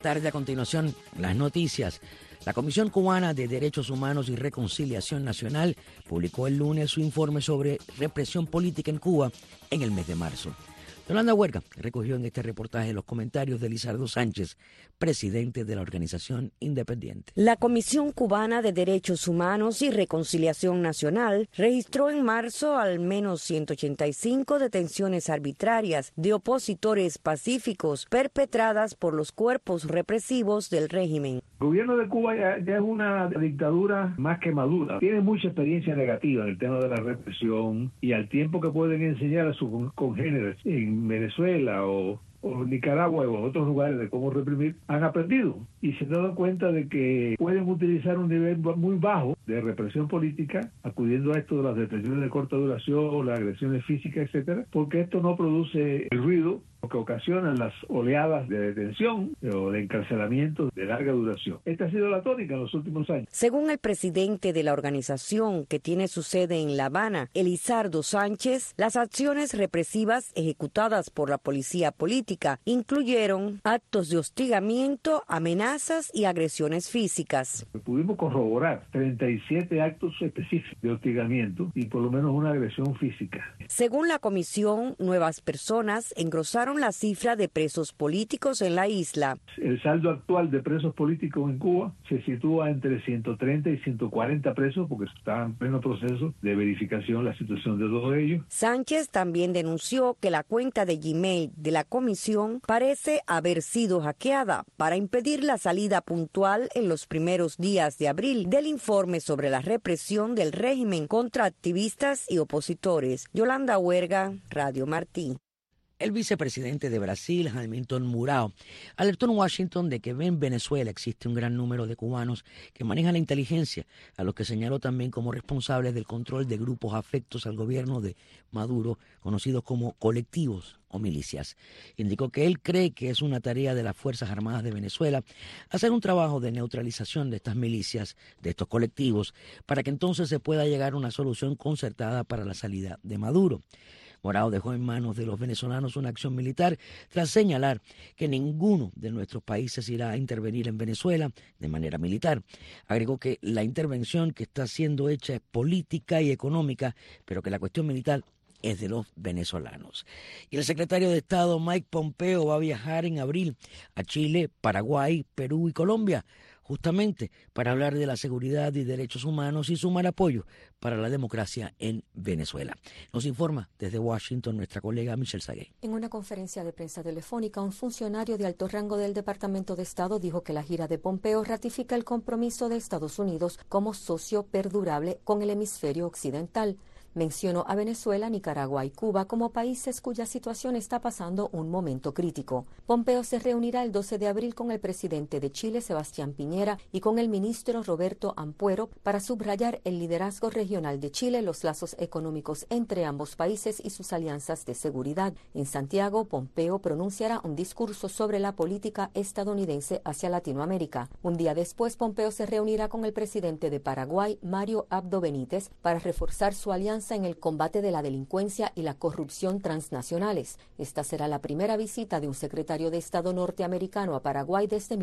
Tarde a continuación, las noticias. La Comisión Cubana de Derechos Humanos y Reconciliación Nacional publicó el lunes su informe sobre represión política en Cuba en el mes de marzo. Yolanda Huerga recogió en este reportaje los comentarios de Lizardo Sánchez, presidente de la organización independiente. La Comisión Cubana de Derechos Humanos y Reconciliación Nacional registró en marzo al menos 185 detenciones arbitrarias de opositores pacíficos perpetradas por los cuerpos represivos del régimen. El gobierno de Cuba ya es una dictadura más que madura. Tiene mucha experiencia negativa en el tema de la represión y al tiempo que pueden enseñar a sus congéneres en Venezuela o Nicaragua o otros lugares de cómo reprimir, han aprendido y se han dado cuenta de que pueden utilizar un nivel muy bajo de represión política, acudiendo a esto de las detenciones de corta duración, las agresiones físicas, etcétera, porque esto no produce el ruido que ocasionan las oleadas de detención o de encarcelamiento de larga duración. Esta ha sido la tónica en los últimos años. Según el presidente de la organización, que tiene su sede en La Habana, Lizardo Sánchez, las acciones represivas ejecutadas por la policía política incluyeron actos de hostigamiento, amenazas y agresiones físicas. Pudimos corroborar 37 actos específicos de hostigamiento y por lo menos una agresión física. Según la comisión, nuevas personas engrosaron la cifra de presos políticos en la isla. El saldo actual de presos políticos en Cuba se sitúa entre 130 y 140 presos porque está en pleno proceso de verificación la situación de todos ellos. Sánchez también denunció que la cuenta de Gmail de la comisión parece haber sido hackeada para impedir la salida puntual en los primeros días de abril del informe sobre la represión del régimen contra activistas y opositores. Yolanda Huerga, Radio Martí. El vicepresidente de Brasil, Hamilton Mourão, alertó en Washington de que en Venezuela existe un gran número de cubanos que manejan la inteligencia, a los que señaló también como responsables del control de grupos afectos al gobierno de Maduro, conocidos como colectivos o milicias. Indicó que él cree que es una tarea de las Fuerzas Armadas de Venezuela hacer un trabajo de neutralización de estas milicias, de estos colectivos, para que entonces se pueda llegar a una solución concertada para la salida de Maduro. Mourão dejó en manos de los venezolanos una acción militar tras señalar que ninguno de nuestros países irá a intervenir en Venezuela de manera militar. Agregó que la intervención que está siendo hecha es política y económica, pero que la cuestión militar es de los venezolanos. Y el secretario de Estado Mike Pompeo va a viajar en abril a Chile, Paraguay, Perú y Colombia, justamente para hablar de la seguridad y derechos humanos y sumar apoyo para la democracia en Venezuela. Nos informa desde Washington nuestra colega Michelle Sagué. En una conferencia de prensa telefónica, un funcionario de alto rango del Departamento de Estado dijo que la gira de Pompeo ratifica el compromiso de Estados Unidos como socio perdurable con el hemisferio occidental. Mencionó a Venezuela, Nicaragua y Cuba como países cuya situación está pasando un momento crítico. Pompeo se reunirá el 12 de abril con el presidente de Chile, Sebastián Piñera, y con el ministro Roberto Ampuero para subrayar el liderazgo regional de Chile, los lazos económicos entre ambos países y sus alianzas de seguridad. En Santiago, Pompeo pronunciará un discurso sobre la política estadounidense hacia Latinoamérica. Un día después, Pompeo se reunirá con el presidente de Paraguay, Mario Abdo Benítez, para reforzar su alianza en el combate de la delincuencia y la corrupción transnacionales. Esta será la primera visita de un secretario de Estado norteamericano a Paraguay desde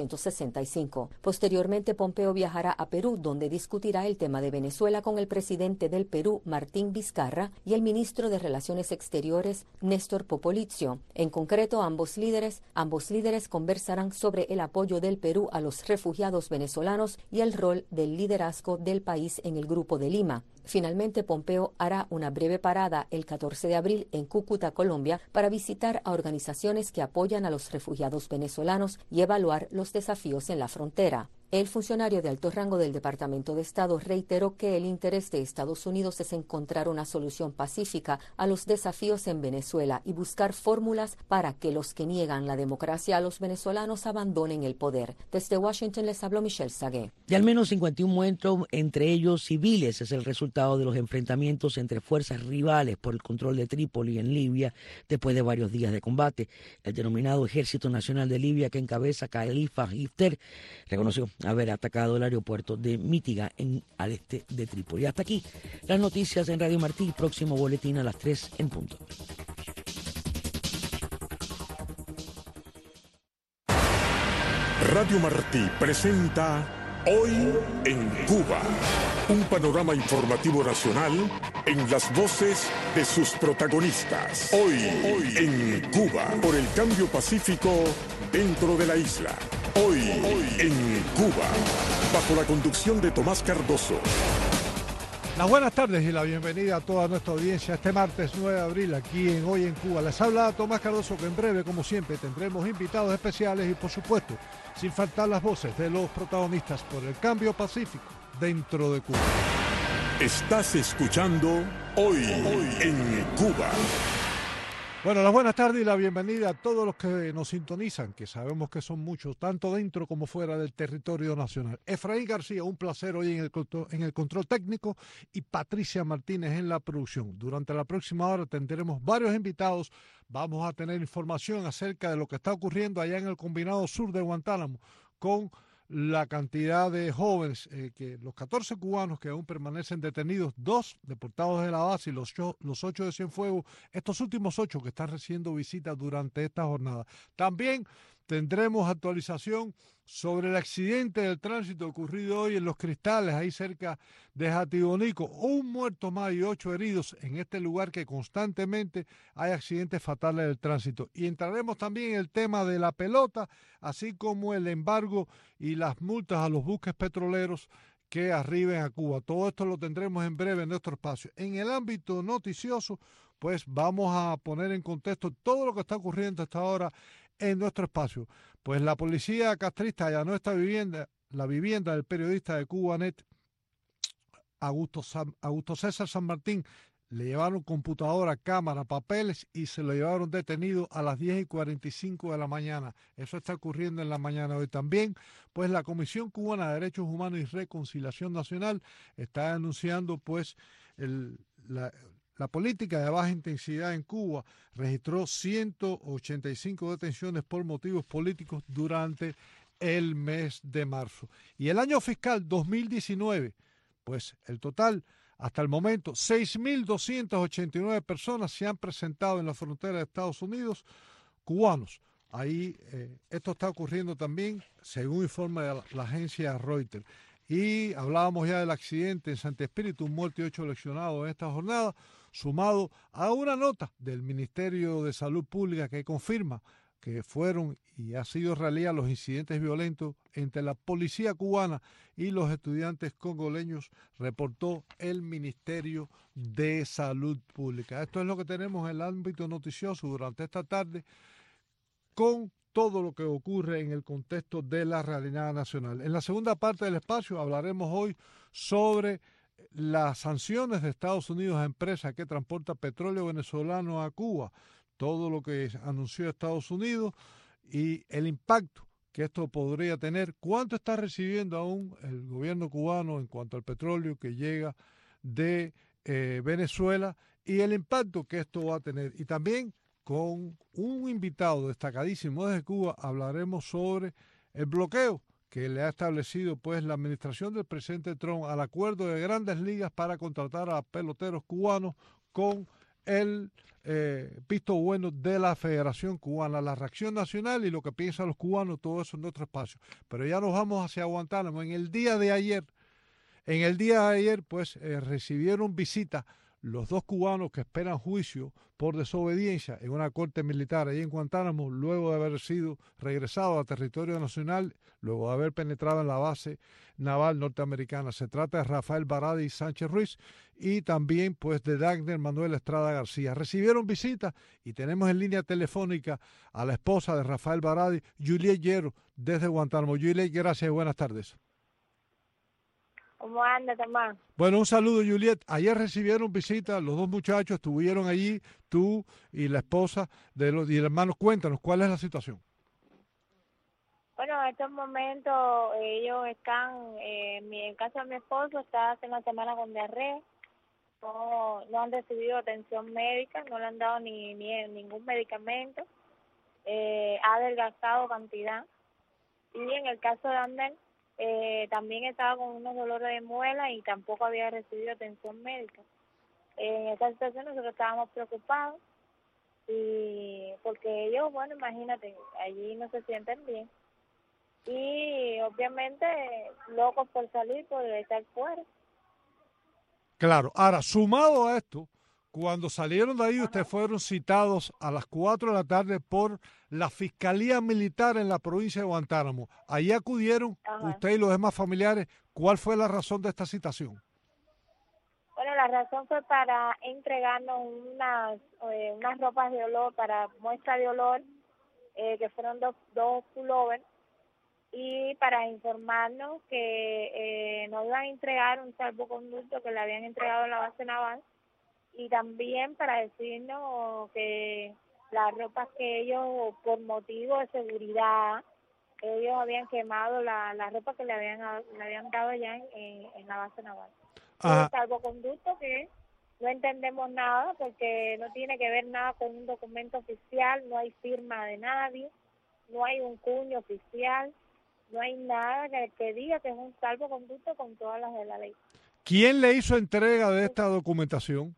1965. Posteriormente, Pompeo viajará a Perú, donde discutirá el tema de Venezuela con el presidente del Perú, Martín Vizcarra, y el ministro de Relaciones Exteriores, Néstor Popolizio. En concreto, ambos líderes conversarán sobre el apoyo del Perú a los refugiados venezolanos y el rol del liderazgo del país en el Grupo de Lima. Finalmente, Pompeo hará una breve parada el 14 de abril en Cúcuta, Colombia, para visitar a organizaciones que apoyan a los refugiados venezolanos y evaluar los desafíos en la frontera. El funcionario de alto rango del Departamento de Estado reiteró que el interés de Estados Unidos es encontrar una solución pacífica a los desafíos en Venezuela y buscar fórmulas para que los que niegan la democracia a los venezolanos abandonen el poder. Desde Washington les habló Michelle Sagué. De al menos 51 muertos, entre ellos civiles, es el resultado de los enfrentamientos entre fuerzas rivales por el control de Trípoli en Libia después de varios días de combate. El denominado Ejército Nacional de Libia, que encabeza Khalifa Haftar, reconoció haber atacado el aeropuerto de Mítiga al este de Trípoli. Hasta aquí las noticias en Radio Martí. Próximo boletín a las 3 en punto. Radio Martí presenta Hoy en Cuba, un panorama informativo nacional en las voces de sus protagonistas. Hoy en Cuba, por el cambio pacífico dentro de la isla. Hoy en Cuba, bajo la conducción de Tomás Cardoso. Las buenas tardes y la bienvenida a toda nuestra audiencia este martes 9 de abril aquí en Hoy en Cuba. Les habla Tomás Cardoso, que en breve, como siempre, tendremos invitados especiales y, por supuesto, sin faltar las voces de los protagonistas por el cambio pacífico dentro de Cuba. Estás escuchando Hoy en Cuba. Bueno, las buenas tardes y la bienvenida a todos los que nos sintonizan, que sabemos que son muchos, tanto dentro como fuera del territorio nacional. Efraín García, un placer hoy en el control técnico, y Patricia Martínez en la producción. Durante la próxima hora tendremos varios invitados. Vamos a tener información acerca de lo que está ocurriendo allá en el Combinado Sur de Guantánamo, con la cantidad de jóvenes, que los 14 cubanos que aún permanecen detenidos, 2 deportados de la base y los 8 de Cienfuegos, estos últimos 8 que están recibiendo visitas durante esta jornada. También tendremos actualización sobre el accidente del tránsito ocurrido hoy en Los Cristales, ahí cerca de Jatibonico. 1 muerto más y 8 heridos en este lugar que constantemente hay accidentes fatales del tránsito. Y entraremos también en el tema de la pelota, así como el embargo y las multas a los buques petroleros que arriben a Cuba. Todo esto lo tendremos en breve en nuestro espacio. En el ámbito noticioso, pues vamos a poner en contexto todo lo que está ocurriendo hasta ahora en nuestro espacio. Pues la policía castrista allanó la vivienda del periodista de Cubanet, Augusto César San Martín. Le llevaron computadora, cámara, papeles y se lo llevaron detenido a las 10:45 de la mañana. Eso está ocurriendo en la mañana de hoy. También, pues la Comisión Cubana de Derechos Humanos y Reconciliación Nacional está anunciando, pues, la política de baja intensidad en Cuba. Registró 185 detenciones por motivos políticos durante el mes de marzo. Y el año fiscal 2019, pues el total, hasta el momento, 6.289 personas se han presentado en la frontera de Estados Unidos, cubanos. Ahí esto está ocurriendo también, según informe de la agencia Reuters. Y hablábamos ya del accidente en Santi Espíritu, 1 muerto y 8 lesionados en esta jornada, sumado a una nota del Ministerio de Salud Pública que confirma que fueron y ha sido realidad los incidentes violentos entre la policía cubana y los estudiantes congoleños, reportó el Ministerio de Salud Pública. Esto es lo que tenemos en el ámbito noticioso durante esta tarde, con todo lo que ocurre en el contexto de la realidad nacional. En la segunda parte del espacio hablaremos hoy sobre las sanciones de Estados Unidos a empresas que transportan petróleo venezolano a Cuba, todo lo que anunció Estados Unidos y el impacto que esto podría tener, cuánto está recibiendo aún el gobierno cubano en cuanto al petróleo que llega de Venezuela y el impacto que esto va a tener. Y también con un invitado destacadísimo desde Cuba hablaremos sobre el bloqueo que le ha establecido, pues, la administración del presidente Trump al acuerdo de Grandes Ligas para contratar a peloteros cubanos, con el visto bueno de la Federación Cubana, la reacción nacional y lo que piensan los cubanos, todo eso en nuestro espacio. Pero ya nos vamos hacia Guantánamo. En el día de ayer, pues, recibieron visita los 2 cubanos que esperan juicio por desobediencia en una corte militar ahí en Guantánamo, luego de haber sido regresados a territorio nacional, luego de haber penetrado en la base naval norteamericana. Se trata de Rafael Baradi Sánchez Ruiz y también, pues, de Dagner Manuel Estrada García. Recibieron visita y tenemos en línea telefónica a la esposa de Rafael Baradi, Juliet Hierro, desde Guantánamo. Juliet, gracias y buenas tardes. ¿Cómo anda, Tomás? Bueno, un saludo, Juliet. Ayer recibieron visita, los 2 muchachos estuvieron allí, tú y la esposa de los hermanos. Cuéntanos, ¿cuál es la situación? Bueno, en estos momentos ellos están, en el caso de mi esposo, está hace una semana con diarrea, no han recibido atención médica, no le han dado ni ningún medicamento, ha adelgazado cantidad. Y en el caso de Ander, también estaba con unos dolores de muela y tampoco había recibido atención médica. En esta situación nosotros estábamos preocupados y porque ellos, bueno, imagínate, allí no se sienten bien. y obviamente locos por salir, por estar fuera. Claro. Ahora, sumado a esto, cuando salieron de ahí, ustedes fueron citados a las 4 de la tarde por la Fiscalía Militar en la provincia de Guantánamo. Ahí acudieron usted y los demás familiares. ¿Cuál fue la razón de esta citación? Bueno, la razón fue para entregarnos unas ropas de olor, para muestra de olor, que fueron dos pullovers, y para informarnos que nos iban a entregar un salvoconducto que le habían entregado en la base naval, y también para decirnos que las ropas que ellos, por motivo de seguridad, ellos habían quemado la ropa que le habían dado allá en la base naval. Un salvoconducto que no entendemos nada, porque no tiene que ver nada con un documento oficial, no hay firma de nadie, no hay un cuño oficial, no hay nada que diga que es un salvoconducto con todas las de la ley. ¿Quién le hizo entrega de esta documentación?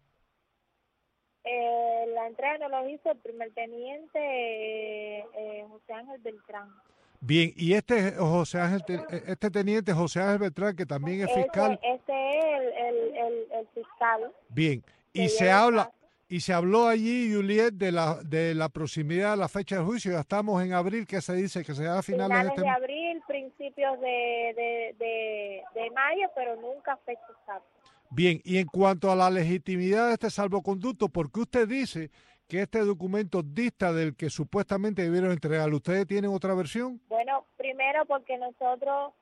La entrega nos lo hizo el primer teniente José Ángel Beltrán. Bien, y este teniente José Ángel Beltrán, que también es fiscal. Ese es el fiscal. Bien, y se habló allí, Juliet, de la proximidad de la fecha de juicio. Ya estamos en abril, que se dice que será a finales de abril, principios de mayo, pero nunca fecha exacta. Bien, y en cuanto a la legitimidad de este salvoconducto, ¿por qué usted dice que este documento dista del que supuestamente debieron entregarlo? ¿Ustedes tienen otra versión? Bueno, primero porque nosotros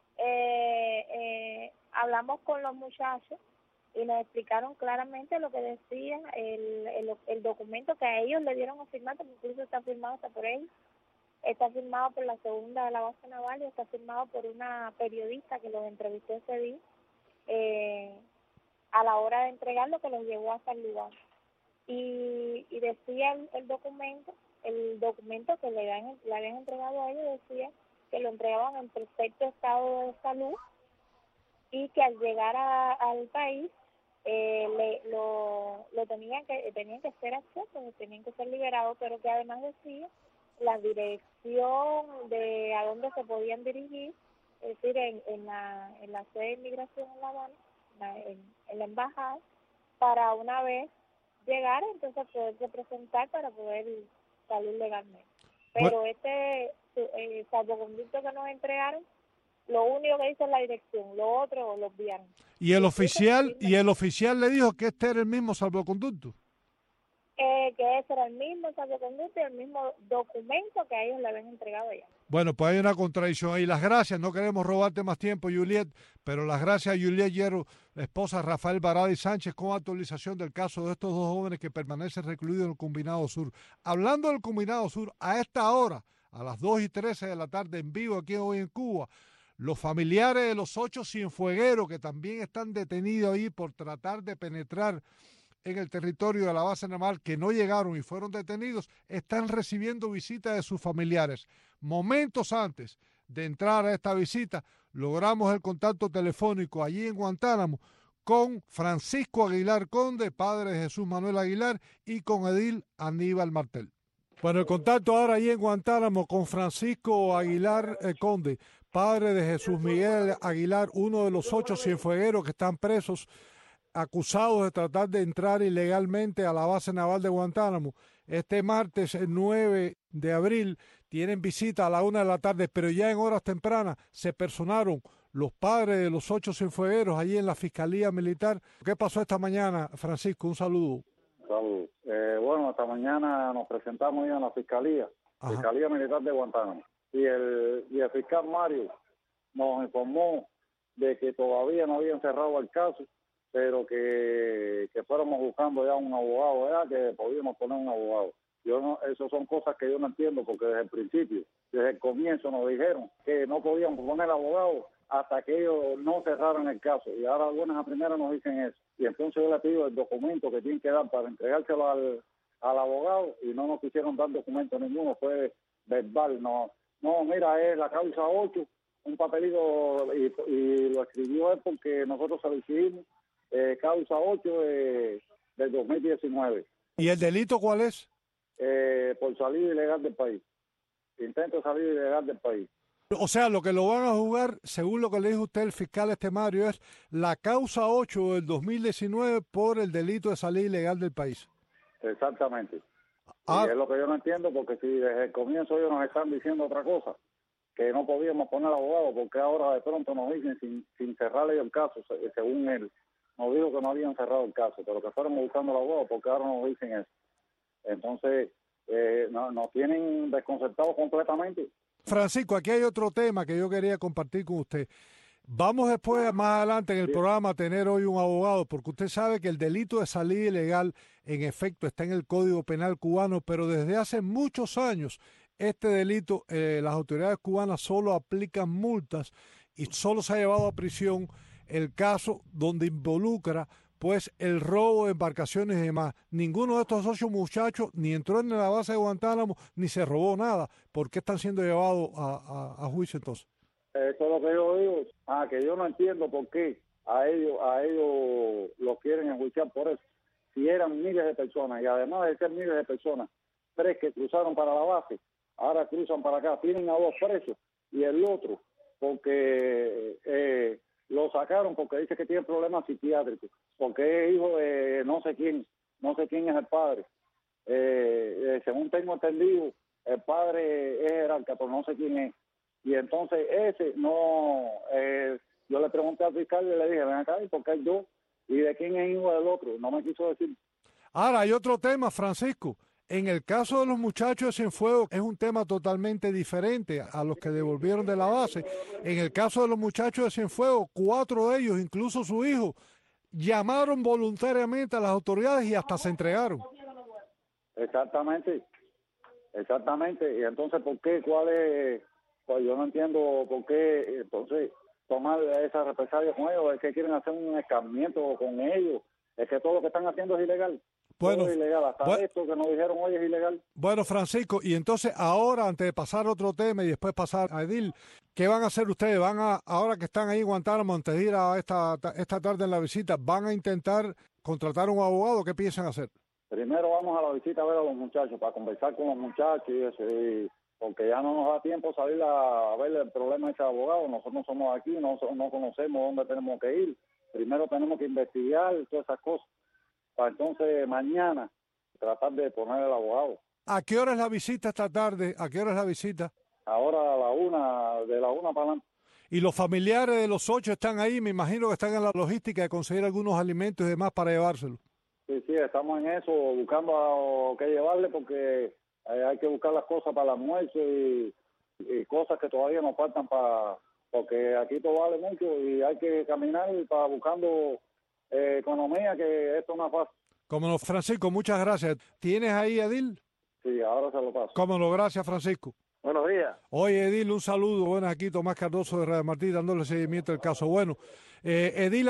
hablamos con los muchachos y nos explicaron claramente lo que decía el documento que a ellos le dieron a firmar, porque incluso está firmado hasta por ellos, está firmado por la segunda de la base naval y está firmado por una periodista que los entrevistó ese día, a la hora de entregar lo que los llevó hasta el lugar. Y decía el documento que le habían entregado a ellos, decía que lo entregaban en perfecto estado de salud y que al llegar al país tenían que ser accesos, tenían que ser liberados, pero que además decía la dirección de a dónde se podían dirigir, es decir, en la sede de inmigración en La Habana, en la embajada, para una vez llegar, entonces poderse presentar para poder salir legalmente. Pero este salvoconducto que nos entregaron, lo único que dice es la dirección, lo otro lo obviaron. ¿Y el oficial le dijo que este era el mismo salvoconducto? Que ese era el mismo salvoconducto y el mismo documento que a ellos le habían entregado ya. Bueno, pues hay una contradicción ahí. Las gracias, no queremos robarte más tiempo, Juliet, pero las gracias a Juliet Hierro, la esposa de Rafael Barada y Sánchez, con actualización del caso de estos dos jóvenes que permanecen recluidos en el Combinado Sur. Hablando del Combinado Sur, a esta hora, a las 2:13 de la tarde, en vivo aquí hoy en Cuba, los familiares de los 8 cienfuegueros que también están detenidos ahí por tratar de penetrar en el territorio de la base naval, que no llegaron y fueron detenidos, están recibiendo visitas de sus familiares. Momentos antes de entrar a esta visita, logramos el contacto telefónico allí en Guantánamo con Francisco Aguilar Conde, padre de Jesús Manuel Aguilar, y con Edil Aníbal Martel. Bueno, el contacto ahora allí en Guantánamo con Francisco Aguilar Conde, padre de Jesús Miguel Aguilar, uno de los 8 cienfuegueros que están presos, acusados de tratar de entrar ilegalmente a la base naval de Guantánamo. Este martes, el 9 de abril, tienen visita a la 1 de la tarde, pero ya en horas tempranas se personaron los padres de los 8 cienfuegueros allí en la Fiscalía Militar. ¿Qué pasó esta mañana, Francisco? Un saludo. Saludos. Bueno, esta mañana nos presentamos ya en la Fiscalía Militar de Guantánamo. Y el fiscal Mario nos informó de que todavía no habían cerrado el caso, pero que fuéramos buscando ya un abogado, ya que podíamos poner un abogado. Eso son cosas que yo no entiendo, porque desde el principio, desde el comienzo nos dijeron que no podíamos poner abogado hasta que ellos no cerraran el caso, y ahora buenas a primeras nos dicen eso. Y entonces yo le pido el documento que tienen que dar para entregárselo al abogado, y no nos quisieron dar documento ninguno, fue verbal. No, mira, es la causa 8, un papelito, y lo escribió él porque nosotros se lo hicimos, causa 8 del 2019. ¿Y el delito cuál es? Por salir ilegal del país. Intento salir ilegal del país. O sea, lo que lo van a jugar, según lo que le dijo usted el fiscal Mario, es la causa 8 del 2019 por el delito de salida ilegal del país. Exactamente. Y es lo que yo no entiendo, porque si desde el comienzo ellos nos están diciendo otra cosa, que no podíamos poner abogado, porque ahora de pronto nos dicen sin cerrarle el caso, según él, nos dijo que no habían cerrado el caso, pero que fuéramos buscando el abogado, porque ahora nos dicen eso. Entonces, nos tienen desconcertados completamente. Francisco, aquí hay otro tema que yo quería compartir con usted. Vamos después, más adelante en el programa, a tener hoy un abogado, porque usted sabe que el delito de salida ilegal, en efecto, está en el Código Penal cubano, pero desde hace muchos años este delito, las autoridades cubanas solo aplican multas y solo se ha llevado a prisión el caso donde involucra pues el robo de embarcaciones y demás. Ninguno de estos 8 muchachos ni entró en la base de Guantánamo ni se robó nada. ¿Por qué están siendo llevados a juicio entonces? Eso es lo que yo digo, que yo no entiendo por qué a ellos los quieren enjuiciar por eso. Si eran miles de personas, y además de ser miles de personas, 3 que cruzaron para la base, ahora cruzan para acá, tienen a 2 presos, y el otro, porque lo sacaron porque dice que tiene problemas psiquiátricos, porque es hijo de no sé quién es el padre. Según tengo entendido, el padre es jerarca, pero no sé quién es. Y entonces ese no, yo le pregunté al fiscal y le dije, ven acá, ¿y por qué yo? ¿Y de quién es hijo del otro? No me quiso decir. Ahora hay otro tema, Francisco. En el caso de los muchachos de Cienfuegos es un tema totalmente diferente a los que devolvieron de la base. En el caso de los muchachos de Cienfuegos, 4 de ellos, incluso su hijo, llamaron voluntariamente a las autoridades y hasta se entregaron. Exactamente. Y entonces, ¿por qué? ¿Cuál es? Pues yo no entiendo por qué entonces tomar esa represalia con ellos. Es que quieren hacer un escarmiento con ellos. Es que todo lo que están haciendo es ilegal. Bueno, todo es ilegal. Hasta esto que nos dijeron hoy es ilegal. Bueno, Francisco, y entonces ahora, antes de pasar a otro tema y después pasar a Edil, ¿qué van a hacer ustedes? Ahora que están ahí en Guantánamo, antes de ir a esta tarde en la visita, ¿van a intentar contratar un abogado? ¿Qué piensan hacer? Primero vamos a la visita a ver a los muchachos, para conversar con los muchachos y eso, porque ya no nos da tiempo salir a ver el problema de ese abogado. Nosotros no somos aquí, no conocemos dónde tenemos que ir. Primero tenemos que investigar todas esas cosas, para entonces mañana tratar de poner el abogado. ¿A qué hora es la visita esta tarde? ¿A qué hora es la visita? Ahora a la 1, de la 1 para adelante. ¿Y los familiares de los 8 están ahí? Me imagino que están en la logística de conseguir algunos alimentos y demás para llevárselos. Sí, estamos en eso, buscando qué llevarle, porque hay que buscar las cosas para el almuerzo y cosas que todavía nos faltan porque aquí todo vale mucho y hay que caminar para buscando economía, que esto no es fácil. Cómo no, Francisco, muchas gracias. ¿Tienes ahí, Edil? Sí, ahora se lo paso. Cómo no, gracias, Francisco. Buenos días. Oye, Edil, un saludo. Bueno, aquí Tomás Cardoso de Radio Martí dándole seguimiento al caso. Bueno, Edil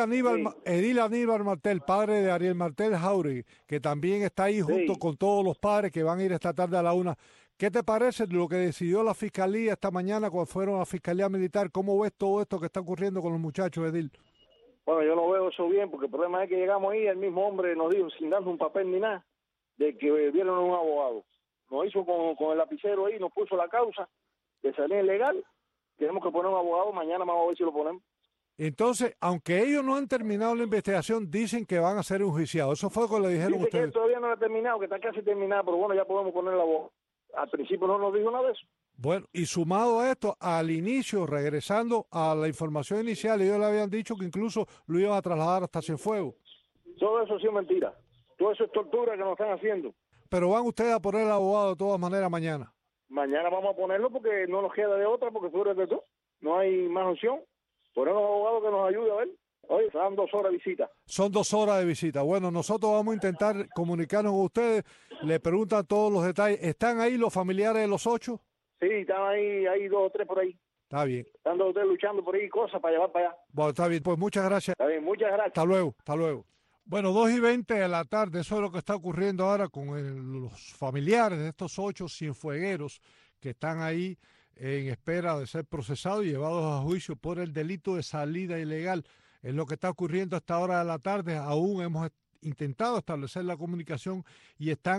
Aníbal Martel, padre de Ariel Martel Jauregui, que también está ahí junto con todos los padres que van a ir esta tarde a la 1. ¿Qué te parece lo que decidió la Fiscalía esta mañana cuando fueron a la Fiscalía Militar? ¿Cómo ves todo esto que está ocurriendo con los muchachos, Edil? Bueno, yo no veo eso bien, porque el problema es que llegamos ahí, el mismo hombre nos dijo, sin darnos un papel ni nada, de que vieron a un abogado. Nos hizo con el lapicero ahí, nos puso la causa de salida ilegal. Tenemos que poner un abogado, mañana vamos a ver si lo ponemos. Entonces, aunque ellos no han terminado la investigación, dicen que van a ser enjuiciados. Eso fue lo que le dijeron Dice ustedes. Que todavía no ha terminado, que está casi terminado, pero bueno, ya podemos poner el abogado. Al principio no nos dijo nada de eso. Bueno, y sumado a esto, al inicio, regresando a la información inicial, ellos le habían dicho que incluso lo iban a trasladar hasta Cienfuegos. Todo eso sí es mentira. Todo eso es tortura que nos están haciendo. Pero van ustedes a poner el abogado de todas maneras mañana. Mañana vamos a ponerlo porque no nos queda de otra, porque tú eres de todo. No hay más opción. Ponemos un abogado que nos ayude a ver. Oye, dan 2 horas de visita. Son 2 horas de visita. Bueno, nosotros vamos a intentar comunicarnos con ustedes. Le preguntan todos los detalles. ¿Están ahí los familiares de los 8? Sí, están ahí 2 o 3 por ahí. Está bien. Están 2 o 3 luchando por ahí, cosas para llevar para allá. Bueno, está bien. Pues muchas gracias. Está bien, muchas gracias. Hasta luego, hasta luego. Bueno, 2:20 de la tarde, eso es lo que está ocurriendo ahora con los familiares de estos 8 cienfuegueros que están ahí en espera de ser procesados y llevados a juicio por el delito de salida ilegal. Es lo que está ocurriendo a esta hora de la tarde. Aún hemos intentado establecer la comunicación y están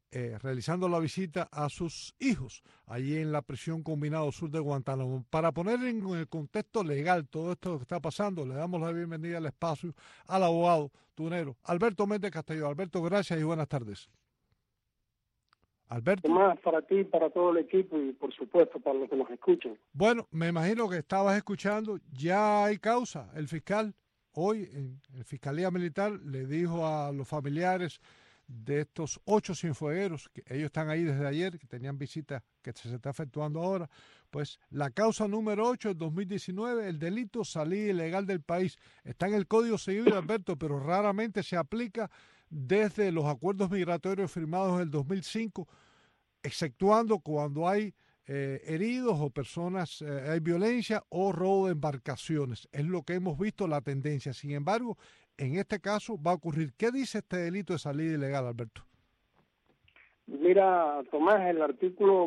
realizando la visita a sus hijos allí en la prisión combinado sur de Guantánamo. Para poner en el contexto legal todo esto que está pasando, le damos la bienvenida al espacio al abogado tunero Alberto Méndez Castelló. Alberto, gracias y buenas tardes. Alberto. Más para ti, para todo el equipo y por supuesto para los que nos escuchan. Bueno, me imagino que estabas escuchando, ya hay causa. El fiscal hoy en Fiscalía Militar le dijo a los familiares de estos 8 cienfuegueros, que ellos están ahí desde ayer, que tenían visitas que se está efectuando ahora, pues la causa número 8 del 2019, el delito salida ilegal del país, está en el Código Civil, Alberto, pero raramente se aplica desde los acuerdos migratorios firmados en el 2005, exceptuando cuando hay heridos o personas, hay violencia o robo de embarcaciones. Es lo que hemos visto, la tendencia. Sin embargo, en este caso va a ocurrir. ¿Qué dice este delito de salida ilegal, Alberto? Mira, Tomás, el artículo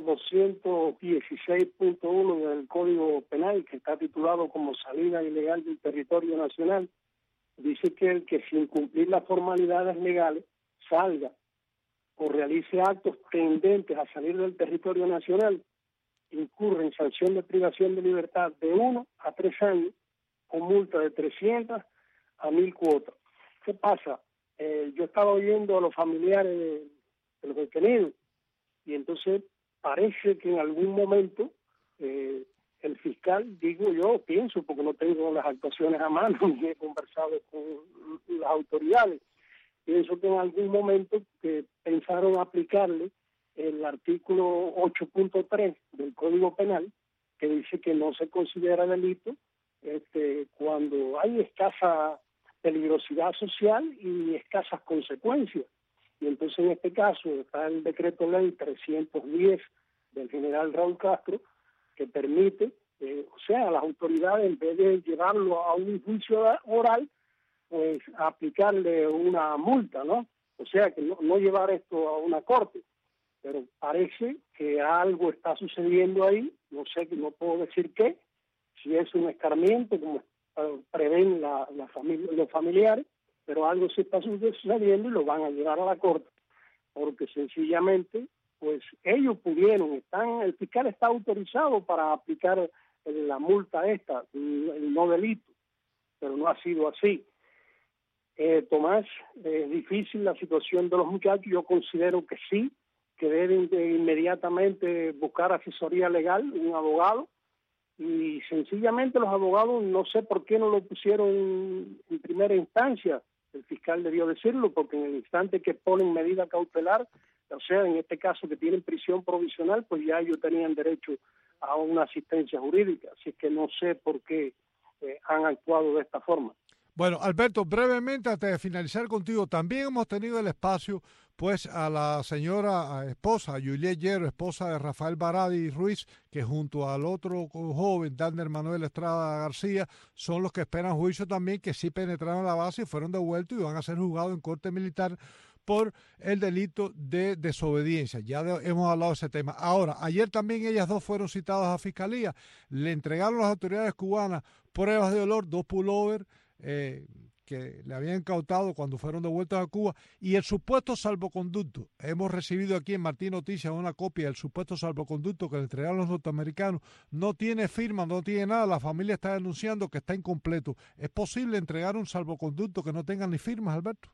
216.1 del Código Penal, que está titulado como salida ilegal del territorio nacional, dice que el que sin cumplir las formalidades legales salga o realice actos tendentes a salir del territorio nacional incurre en sanción de privación de libertad de 1 a 3 años o multa de 300 a 1.000 cuotas. ¿Qué pasa? Yo estaba oyendo a los familiares de los detenidos y entonces parece que en algún momento el fiscal, digo yo, pienso, porque no tengo las actuaciones a mano ni he conversado con las autoridades, pienso que en algún momento que pensaron aplicarle el artículo 8.3 del Código Penal, que dice que no se considera delito cuando hay escasa peligrosidad social y escasas consecuencias. Y entonces en este caso está el decreto ley 310 del general Raúl Castro, que permite, a las autoridades, en vez de llevarlo a un juicio oral, pues aplicarle una multa, ¿no? O sea, que no llevar esto a una corte. Pero parece que algo está sucediendo ahí, no sé, no puedo decir qué, si es un escarmiento, como prevén los familiares, pero algo se está sucediendo y lo van a llevar a la corte, porque sencillamente, pues ellos pudieron, el fiscal está autorizado para aplicar la multa esta, el no delito, pero no ha sido así. Tomás, es difícil la situación de los muchachos, yo considero que sí, que deben de inmediatamente buscar asesoría legal, un abogado, y sencillamente los abogados no sé por qué no lo pusieron en primera instancia. El fiscal debió decirlo, porque en el instante que ponen medida cautelar, o sea, en este caso que tienen prisión provisional, pues ya ellos tenían derecho a una asistencia jurídica, así que no sé por qué han actuado de esta forma. Bueno, Alberto, brevemente, antes de finalizar contigo, también hemos tenido el espacio, pues, a la señora esposa, Juliet Hierro, esposa de Rafael Baradi Ruiz, que junto al otro joven, Dander Manuel Estrada García, son los que esperan juicio también, que sí penetraron a la base y fueron devueltos y van a ser juzgados en corte militar por el delito de desobediencia. Ya hemos hablado de ese tema. Ahora, ayer también ellas dos fueron citadas a Fiscalía. Le entregaron a las autoridades cubanas pruebas de olor, 2 pullovers, que le habían incautado cuando fueron devueltos a Cuba, y el supuesto salvoconducto. Hemos recibido aquí en Martín Noticias una copia del supuesto salvoconducto que le entregaron los norteamericanos. No tiene firma, no tiene nada. La familia está denunciando que está incompleto. ¿Es posible entregar un salvoconducto que no tenga ni firmas, Alberto?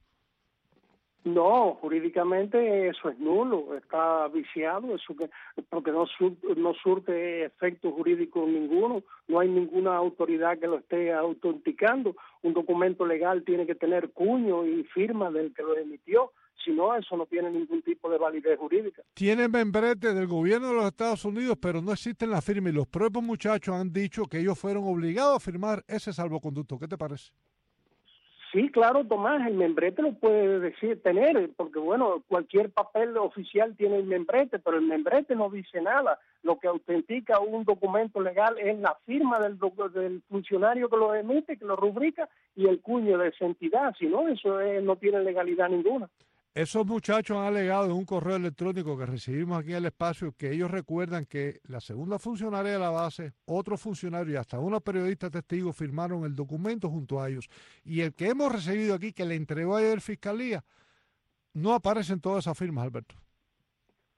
No, jurídicamente eso es nulo, está viciado, porque no surte efecto jurídico ninguno, no hay ninguna autoridad que lo esté autenticando. Un documento legal tiene que tener cuño y firma del que lo emitió, si no, eso no tiene ningún tipo de validez jurídica. Tiene membrete del gobierno de los Estados Unidos, pero no existen las firmas, y los propios muchachos han dicho que ellos fueron obligados a firmar ese salvoconducto. ¿Qué te parece? Sí, claro, Tomás, el membrete lo puede tener, porque bueno, cualquier papel oficial tiene el membrete, pero el membrete no dice nada. Lo que autentica un documento legal es la firma del funcionario que lo emite, que lo rubrica, y el cuño de esa entidad. Si no, eso no tiene legalidad ninguna. Esos muchachos han alegado en un correo electrónico que recibimos aquí en el espacio que ellos recuerdan que la segunda funcionaria de la base, otro funcionario y hasta una periodista testigo firmaron el documento junto a ellos. Y el que hemos recibido aquí, que le entregó ayer Fiscalía, no aparecen todas esas firmas, Alberto.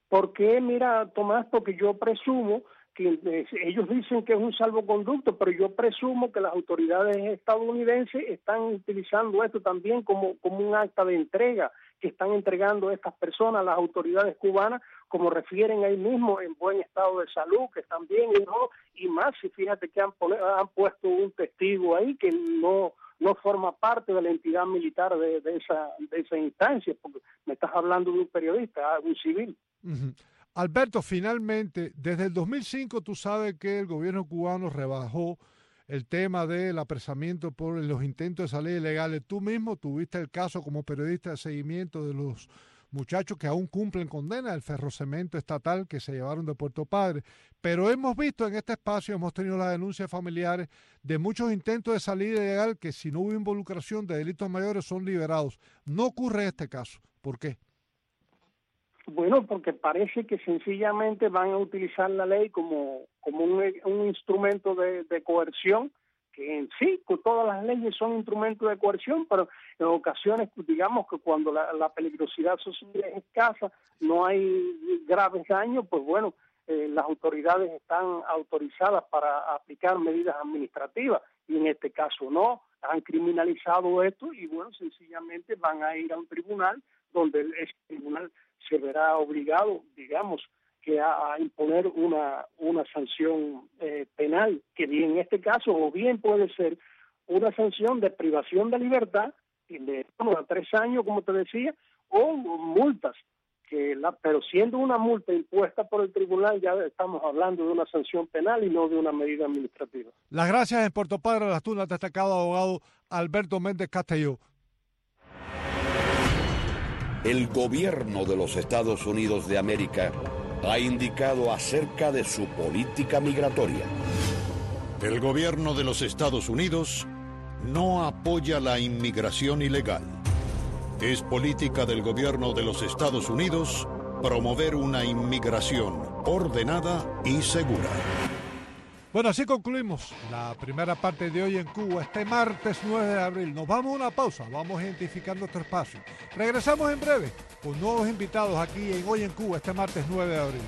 ¿Por qué? Mira, Tomás, porque yo presumo que ellos dicen que es un salvoconducto, pero yo presumo que las autoridades estadounidenses están utilizando esto también como un acta de entrega, que están entregando a estas personas a las autoridades cubanas, como refieren ahí mismo, en buen estado de salud, que están bien y más, y fíjate que han puesto un testigo ahí que no forma parte de la entidad militar de esa instancia, porque me estás hablando de un periodista, un civil. Uh-huh. Alberto, finalmente, desde el 2005 tú sabes que el gobierno cubano rebajó el tema del apresamiento por los intentos de salida ilegales. Tú mismo tuviste el caso como periodista de seguimiento de los muchachos que aún cumplen condena del ferrocemento estatal que se llevaron de Puerto Padre. Pero hemos visto en este espacio, hemos tenido las denuncias familiares de muchos intentos de salida ilegal que si no hubo involucración de delitos mayores son liberados. No ocurre este caso. ¿Por qué? Bueno, porque parece que sencillamente van a utilizar la ley como un instrumento de coerción, que en sí, todas las leyes son instrumentos de coerción, pero en ocasiones, digamos que cuando la peligrosidad social es escasa, no hay graves daños, pues bueno, las autoridades están autorizadas para aplicar medidas administrativas, y en este caso no, han criminalizado esto y bueno, sencillamente van a ir a un tribunal donde ese tribunal se verá obligado, digamos, que a imponer una sanción penal, que bien en este caso, o bien puede ser una sanción de privación de libertad, de 3 años, como te decía, o multas, pero siendo una multa impuesta por el tribunal, ya estamos hablando de una sanción penal y no de una medida administrativa. Las gracias en Puerto Padre Las Tunas, destacado abogado Alberto Méndez Castelló. El gobierno de los Estados Unidos de América ha indicado acerca de su política migratoria. El gobierno de los Estados Unidos no apoya la inmigración ilegal. Es política del gobierno de los Estados Unidos promover una inmigración ordenada y segura. Bueno, así concluimos la primera parte de Hoy en Cuba, este martes 9 de abril. Nos vamos a una pausa, vamos identificando nuestro espacio. Regresamos en breve con nuevos invitados aquí en Hoy en Cuba, este martes 9 de abril.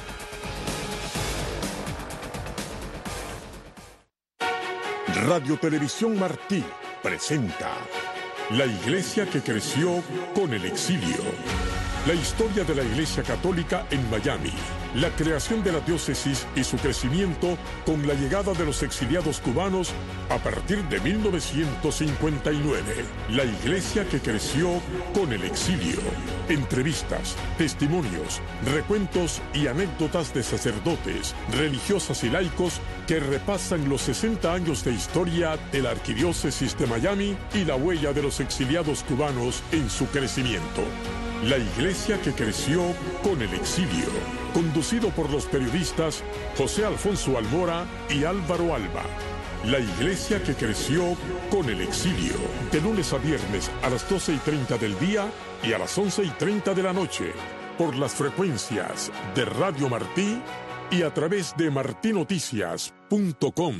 Radio Televisión Martí presenta La Iglesia que creció con el exilio. La historia de la Iglesia Católica en Miami. La creación de la diócesis y su crecimiento con la llegada de los exiliados cubanos a partir de 1959. La Iglesia que creció con el exilio. Entrevistas, testimonios, recuentos y anécdotas de sacerdotes, religiosas y laicos que repasan los 60 años de historia de la Arquidiócesis de Miami y la huella de los exiliados cubanos en su crecimiento. La Iglesia que creció con el exilio, conducido por los periodistas José Alfonso Almora y Álvaro Alba. La Iglesia que creció con el exilio, de lunes a viernes a las 12:30 del día y a las 11:30 de la noche, por las frecuencias de Radio Martí y a través de martinoticias.com.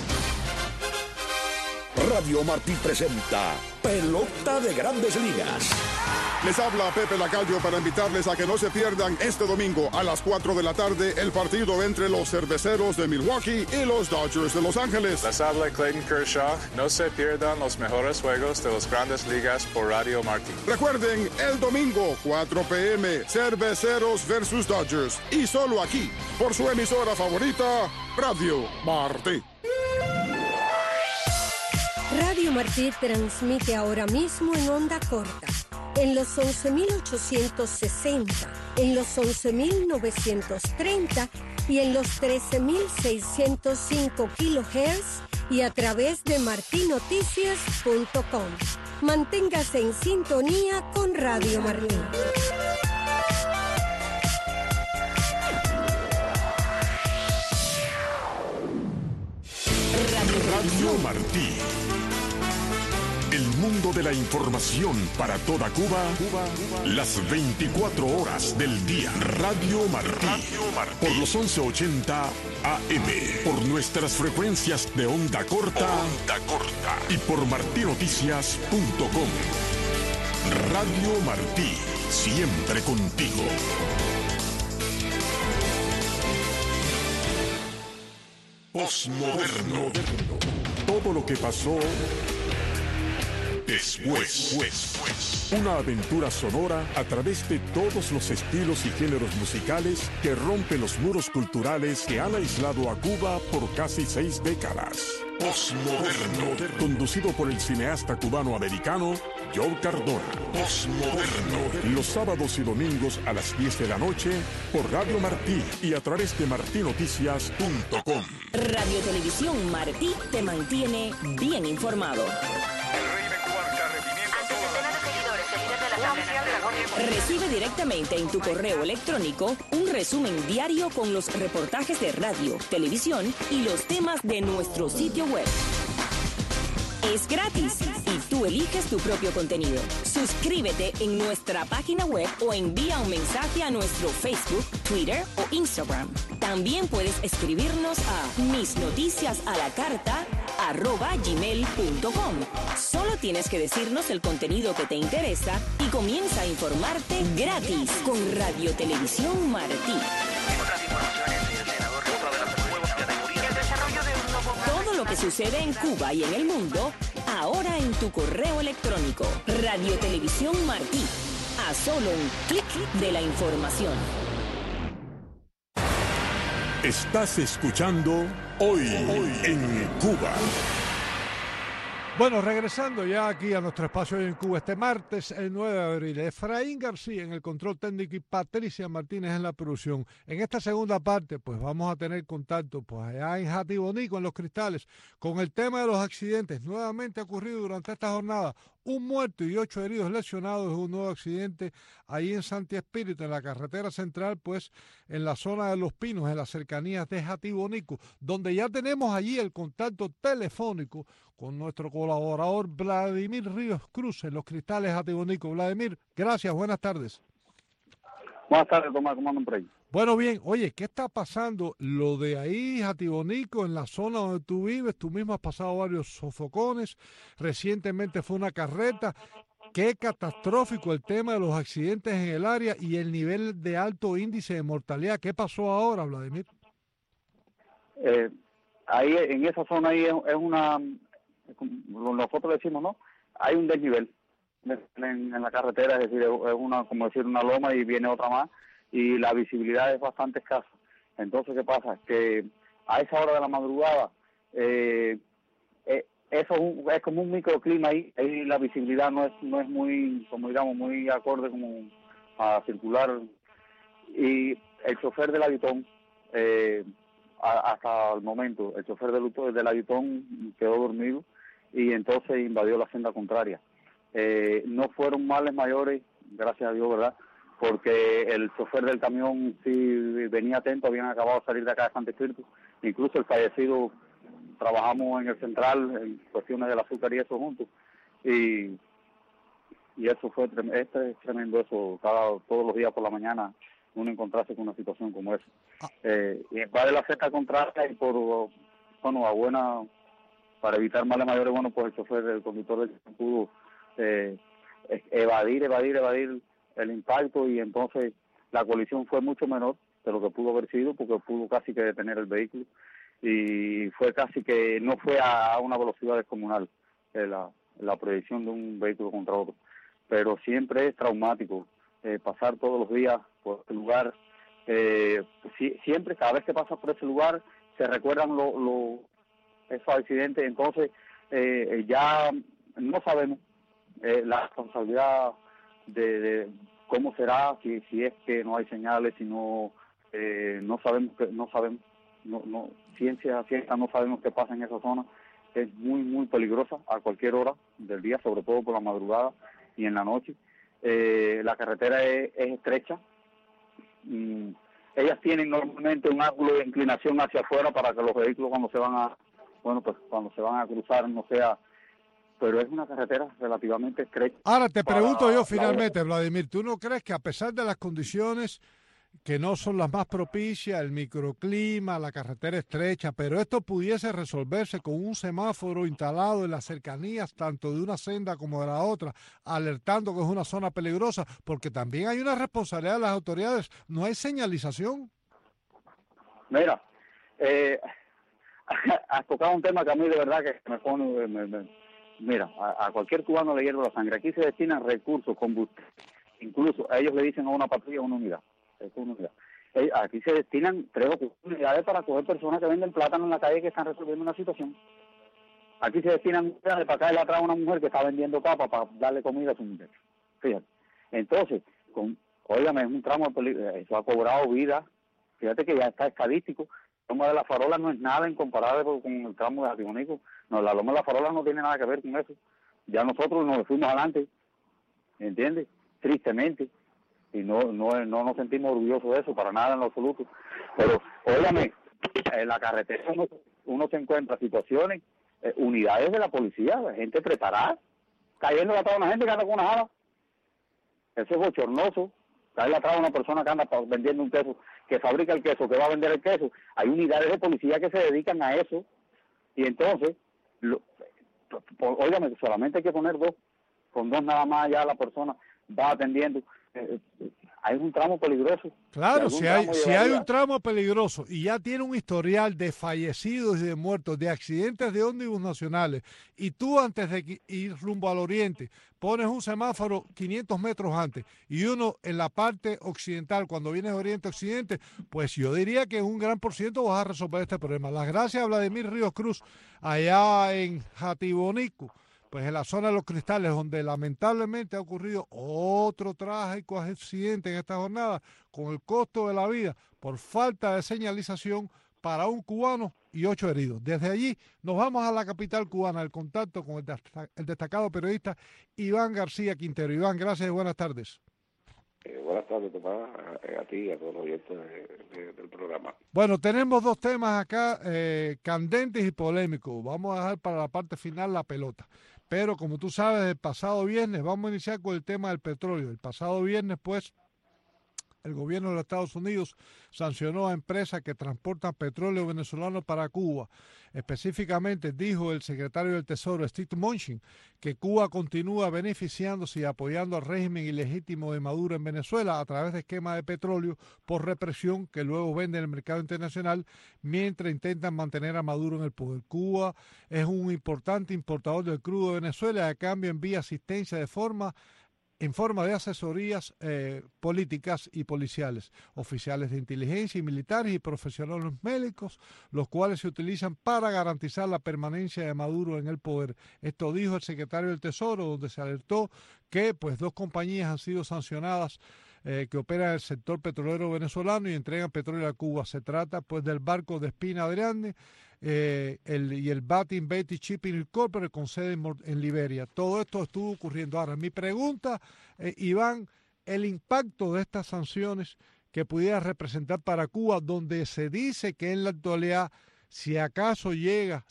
Radio Martí presenta Pelota de Grandes Ligas. Les habla Pepe Lacayo para invitarles a que no se pierdan este domingo a las 4 de la tarde el partido entre los Cerveceros de Milwaukee y los Dodgers de Los Ángeles. Les habla Clayton Kershaw. No se pierdan los mejores juegos de las Grandes Ligas por Radio Martí. Recuerden, el domingo, 4 p.m., Cerveceros versus Dodgers. Y solo aquí, por su emisora favorita, Radio Martí. Radio Martí transmite ahora mismo en onda corta, en los 11.860, en los 11.930 y en los 13.605 kHz y a través de martinoticias.com. Manténgase en sintonía con Radio Martí. Radio Martí. El mundo de la información para toda Cuba, las 24 horas del día. Radio Martí. Por los 1180 AM. Por nuestras frecuencias de onda corta. Y por martinoticias.com. Radio Martí. Siempre contigo. Postmoderno. Todo lo que pasó después. Una aventura sonora a través de todos los estilos y géneros musicales que rompen los muros culturales que han aislado a Cuba por casi 6 décadas. Postmoderno. Conducido por el cineasta cubano-americano Joe Cardona. Postmoderno. Los sábados y domingos a las 10 de la noche por Radio Martí y a través de martinoticias.com. Radio Televisión Martí te mantiene bien informado. Recibe directamente en tu correo electrónico un resumen diario con los reportajes de radio, televisión y los temas de nuestro sitio web. Es gratis y tú eliges tu propio contenido. Suscríbete en nuestra página web o envía un mensaje a nuestro Facebook, Twitter o Instagram. También puedes escribirnos a misnoticiasalacarta@gmail.com. Solo tienes que decirnos el contenido que te interesa y comienza a informarte gratis con Radio Televisión Martí. Todo lo que sucede en Cuba y en el mundo, ahora en tu correo electrónico. Radio Televisión Martí. A solo un clic de la información. Estás escuchando Hoy en Cuba. Bueno, regresando ya aquí a nuestro espacio en Cuba, este martes, el 9 de abril, Efraín García en el control técnico y Patricia Martínez en la producción. En esta segunda parte, pues vamos a tener contacto, pues allá en Jatibonico, en Los Cristales, con el tema de los accidentes. Nuevamente ha ocurrido durante esta jornada un muerto y 8 heridos lesionados en un nuevo accidente ahí en Santi Espíritu, en la carretera central, pues en la zona de Los Pinos, en las cercanías de Jatibonico, donde ya tenemos allí el contacto telefónico con nuestro colaborador Vladimir Ríos Cruz en Los Cristales Jatibonico. Vladimir, gracias, buenas tardes. Buenas tardes, Tomás, ¿cómo andan por ahí? Bueno, bien, oye, ¿qué está pasando? Lo de ahí, Jatibonico, en la zona donde tú vives, tú mismo has pasado varios sofocones, recientemente fue una carreta. Qué catastrófico el tema de los accidentes en el área y el nivel de alto índice de mortalidad. ¿Qué pasó ahora, Vladimir? Ahí, en esa zona ahí es una, nosotros decimos, ¿no? Hay un desnivel en la carretera, es decir, es una, como decir, una loma y viene otra más, y la visibilidad es bastante escasa. Entonces, ¿qué pasa? Que a esa hora de la madrugada, eso es como un microclima ahí la visibilidad no es muy, como digamos, muy acorde como a circular. Y el chofer del Ayutón, hasta el momento, el chofer del Ayutón quedó dormido y entonces invadió la senda contraria. No fueron males mayores, gracias a Dios, ¿verdad? Porque el chofer del camión sí venía atento, habían acabado de salir de acá de Santi Espíritu. Incluso el fallecido, trabajamos en el central en cuestiones del azúcar y eso juntos. Y eso fue es tremendo eso, todos los días por la mañana uno encontrarse con una situación como esa. Y va de la senda contraria y por, bueno, a buena, para evitar males mayores, bueno, pues el chofer, el conductor del pudo evadir el impacto y entonces la colisión fue mucho menor de lo que pudo haber sido porque pudo casi que detener el vehículo y fue casi que no fue a una velocidad descomunal la proyección de un vehículo contra otro, pero siempre es traumático pasar todos los días por ese lugar. Siempre, cada vez que pasas por ese lugar se recuerdan esos accidentes, entonces ya no sabemos la responsabilidad de cómo será, si es que no hay señales, si no sabemos, ciencia cierta, no sabemos qué pasa en esa zona. Es muy, muy peligrosa a cualquier hora del día, sobre todo por la madrugada y en la noche. La carretera es estrecha. Ellas tienen normalmente un ángulo de inclinación hacia afuera para que los vehículos cuando se van a cruzar no sea, pero es una carretera relativamente estrecha. Ahora te pregunto yo finalmente, Vladimir, ¿tú no crees que a pesar de las condiciones que no son las más propicias, el microclima, la carretera estrecha, pero esto pudiese resolverse con un semáforo instalado en las cercanías tanto de una senda como de la otra, alertando que es una zona peligrosa, porque también hay una responsabilidad de las autoridades, no hay señalización? Mira, has tocado un tema que a mí de verdad que me pone... Mira, a cualquier cubano le hierve la sangre. Aquí se destinan recursos, combustible. Incluso a ellos le dicen a una patrulla, una unidad. Es una unidad. Aquí se destinan 3 o 4 unidades para coger personas que venden plátano en la calle que están resolviendo una situación. Aquí se destinan unidades para caerle atrás a una mujer que está vendiendo papas para darle comida a su mujer. Fíjate. Entonces, óigame, es un tramo de peligro. Eso ha cobrado vida. Fíjate que ya está estadístico. La loma de la Farola no es nada en comparado con el tramo de Atijónico. No, la loma de la Farola no tiene nada que ver con eso. Ya nosotros nos fuimos adelante, ¿entiendes? Tristemente. Y no nos sentimos orgullosos de eso, para nada en lo absoluto. Pero, óigame, en la carretera uno se encuentra situaciones, unidades de la policía, gente preparada, cayendo atrás a una gente que anda con una jala. Eso es bochornoso. Caerle atrás a una persona que anda vendiendo un queso, que fabrica el queso, que va a vender el queso. Hay unidades de policía que se dedican a eso. Y entonces, óigame, solamente hay que poner 2. Con 2 nada más ya la persona va atendiendo. Hay un tramo peligroso. Claro, si hay un tramo peligroso y ya tiene un historial de fallecidos y de muertos, de accidentes de ómnibus nacionales, y tú antes de ir rumbo al oriente pones un semáforo 500 metros antes y uno en la parte occidental, cuando vienes oriente-occidente, pues yo diría que en un gran % vas a resolver este problema. Las gracias a Vladimir Ríos Cruz, allá en Jatibonico, pues en la zona de Los Cristales, donde lamentablemente ha ocurrido otro trágico accidente en esta jornada, con el costo de la vida por falta de señalización para un cubano y 8 heridos. Desde allí nos vamos a la capital cubana, el contacto con el destacado periodista Iván García Quintero. Iván, gracias y buenas tardes. Buenas tardes, Tomás, a ti y a todos los oyentes del programa. Bueno, tenemos 2 temas acá candentes y polémicos. Vamos a dejar para la parte final la pelota. Pero como tú sabes, el pasado viernes, vamos a iniciar con el tema del petróleo. El pasado viernes, pues, el gobierno de los Estados Unidos sancionó a empresas que transportan petróleo venezolano para Cuba. Específicamente dijo el secretario del Tesoro, Steve Mnuchin, que Cuba continúa beneficiándose y apoyando al régimen ilegítimo de Maduro en Venezuela a través de esquemas de petróleo por represión que luego vende en el mercado internacional mientras intentan mantener a Maduro en el poder. Cuba es un importante importador del crudo de Venezuela y a cambio envía asistencia en forma de asesorías políticas y policiales, oficiales de inteligencia y militares y profesionales médicos, los cuales se utilizan para garantizar la permanencia de Maduro en el poder. Esto dijo el secretario del Tesoro, donde se alertó que pues 2 compañías han sido sancionadas que operan en el sector petrolero venezolano y entregan petróleo a Cuba. Se trata pues del barco de Espina Adriane y el Batin Betty Shipping Incorporated con sede en Liberia. Todo esto estuvo ocurriendo. Ahora, mi pregunta, Iván, el impacto de estas sanciones que pudiera representar para Cuba, donde se dice que en la actualidad, si acaso llega,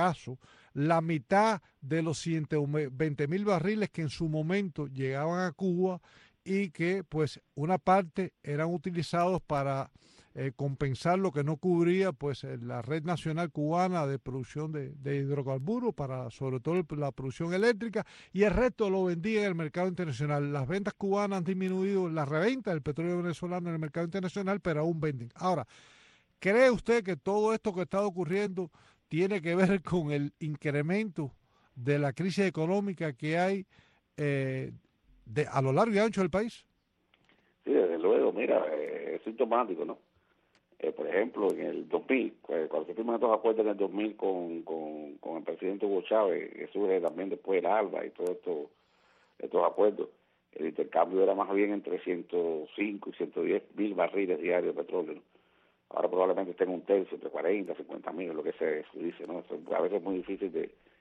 la mitad de los 120,000 barriles que en su momento llegaban a Cuba y que pues una parte eran utilizados para compensar lo que no cubría pues la red nacional cubana de producción de hidrocarburos para sobre todo la producción eléctrica, y el resto lo vendía en el mercado internacional. Las ventas cubanas han disminuido, la reventa del petróleo venezolano en el mercado internacional, pero aún venden. Ahora, ¿cree usted que todo esto que está ocurriendo tiene que ver con el incremento de la crisis económica que hay a lo largo y ancho del país? Sí, desde luego, mira, es sintomático, ¿no? Por ejemplo, en el 2000, cuando se firman estos acuerdos en el 2000 con el presidente Hugo Chávez, que surge también después el ALBA y todos estos acuerdos, el intercambio era más bien entre 105 y 110,000 barriles diarios de petróleo, ¿no? Ahora probablemente tenga un tercio, entre 40 y 50,000, lo que se dice, ¿no? A veces es muy difícil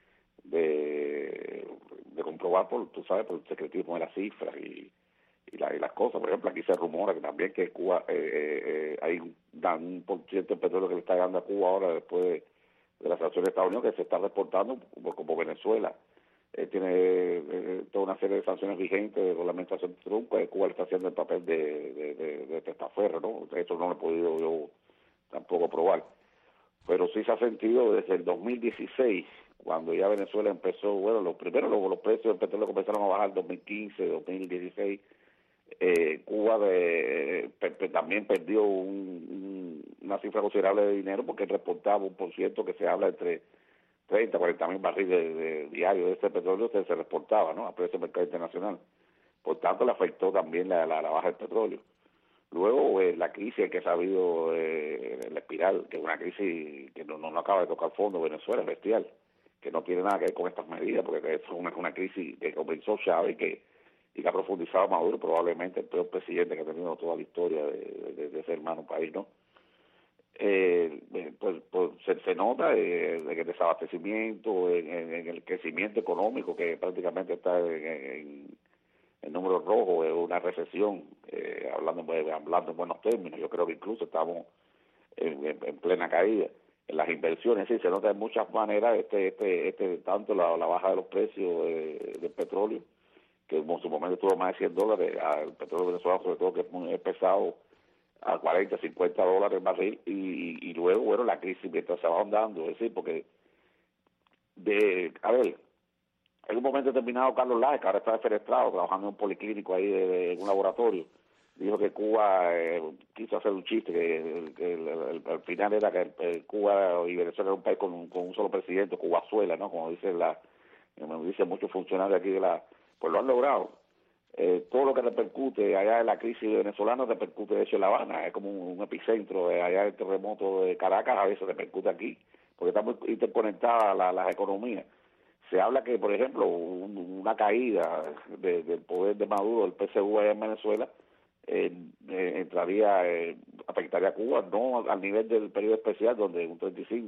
de comprobar por el secretismo de las cifras y las cosas. Por ejemplo, aquí se rumora que también que Cuba hay un % de petróleo que le está llegando a Cuba ahora después de las sanciones de Estados Unidos, que se está reportando como Venezuela tiene toda una serie de sanciones vigentes de la administración de Trump, pues Cuba le está haciendo el papel de testaferro, ¿no? Eso no lo he podido yo tampoco probar, pero sí se ha sentido desde el 2016, cuando ya Venezuela empezó, bueno, los precios del petróleo comenzaron a bajar en 2015, 2016, Cuba también perdió una cifra considerable de dinero porque reportaba un por ciento que se habla entre 30, 40 mil barriles diarios de este petróleo que se reportaba, ¿no?, a precio del mercado internacional. Por tanto, le afectó también la baja del petróleo. Luego, la crisis que ha sabido, la espiral, que es una crisis que no acaba de tocar fondo, Venezuela, bestial, que no tiene nada que ver con estas medidas, porque es una crisis que comenzó Chávez y que ha profundizado Maduro, probablemente el peor presidente que ha tenido toda la historia de ese hermano país, ¿no? Pues se nota de que el desabastecimiento, en el crecimiento económico, que prácticamente está en números rojos, es una recesión, hablando en buenos términos. Yo creo que incluso estamos en plena caída. En las inversiones, sí, se nota de muchas maneras tanto la baja de los precios del petróleo, que en su momento estuvo más de $100, el petróleo venezolano sobre todo, que es pesado, a 40, 50 dólares el barril, y luego, bueno, la crisis mientras se va ahondando, es decir, porque en un momento determinado Carlos Laje, que ahora está defenestrado, trabajando en un policlínico ahí en un laboratorio, dijo que Cuba quiso hacer un chiste, que al final era que Cuba y Venezuela era un país con un solo presidente, Cubazuela, ¿no?, como dicen muchos funcionarios aquí pues lo han logrado. Todo lo que repercute allá en la crisis venezolana repercute de hecho en La Habana, es como un epicentro de allá del terremoto de Caracas, a veces repercute aquí, porque están muy interconectadas las economías. Se habla que, por ejemplo, una caída del poder de Maduro, del PSUV allá en Venezuela, afectaría a Cuba, no al nivel del periodo especial, donde un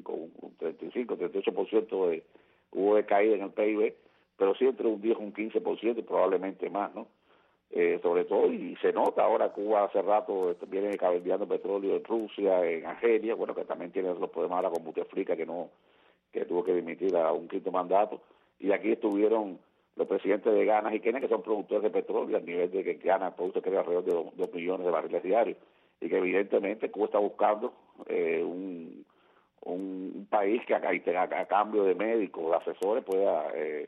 38% hubo de caída en el PIB, pero sí entre un 10 y un 15% y probablemente más, ¿no? Sobre todo, y se nota ahora Cuba hace rato viene cabildeando petróleo en Rusia, en Argelia, bueno, que también tiene los problemas ahora con Bouteflika, que tuvo que dimitir a un quinto mandato, y aquí estuvieron los presidentes de Ghana y Kenia, que son productores de petróleo, al nivel de que Ghana produce alrededor de 2 millones de barriles diarios, y que evidentemente Cuba está buscando un país que a cambio de médicos, de asesores, pueda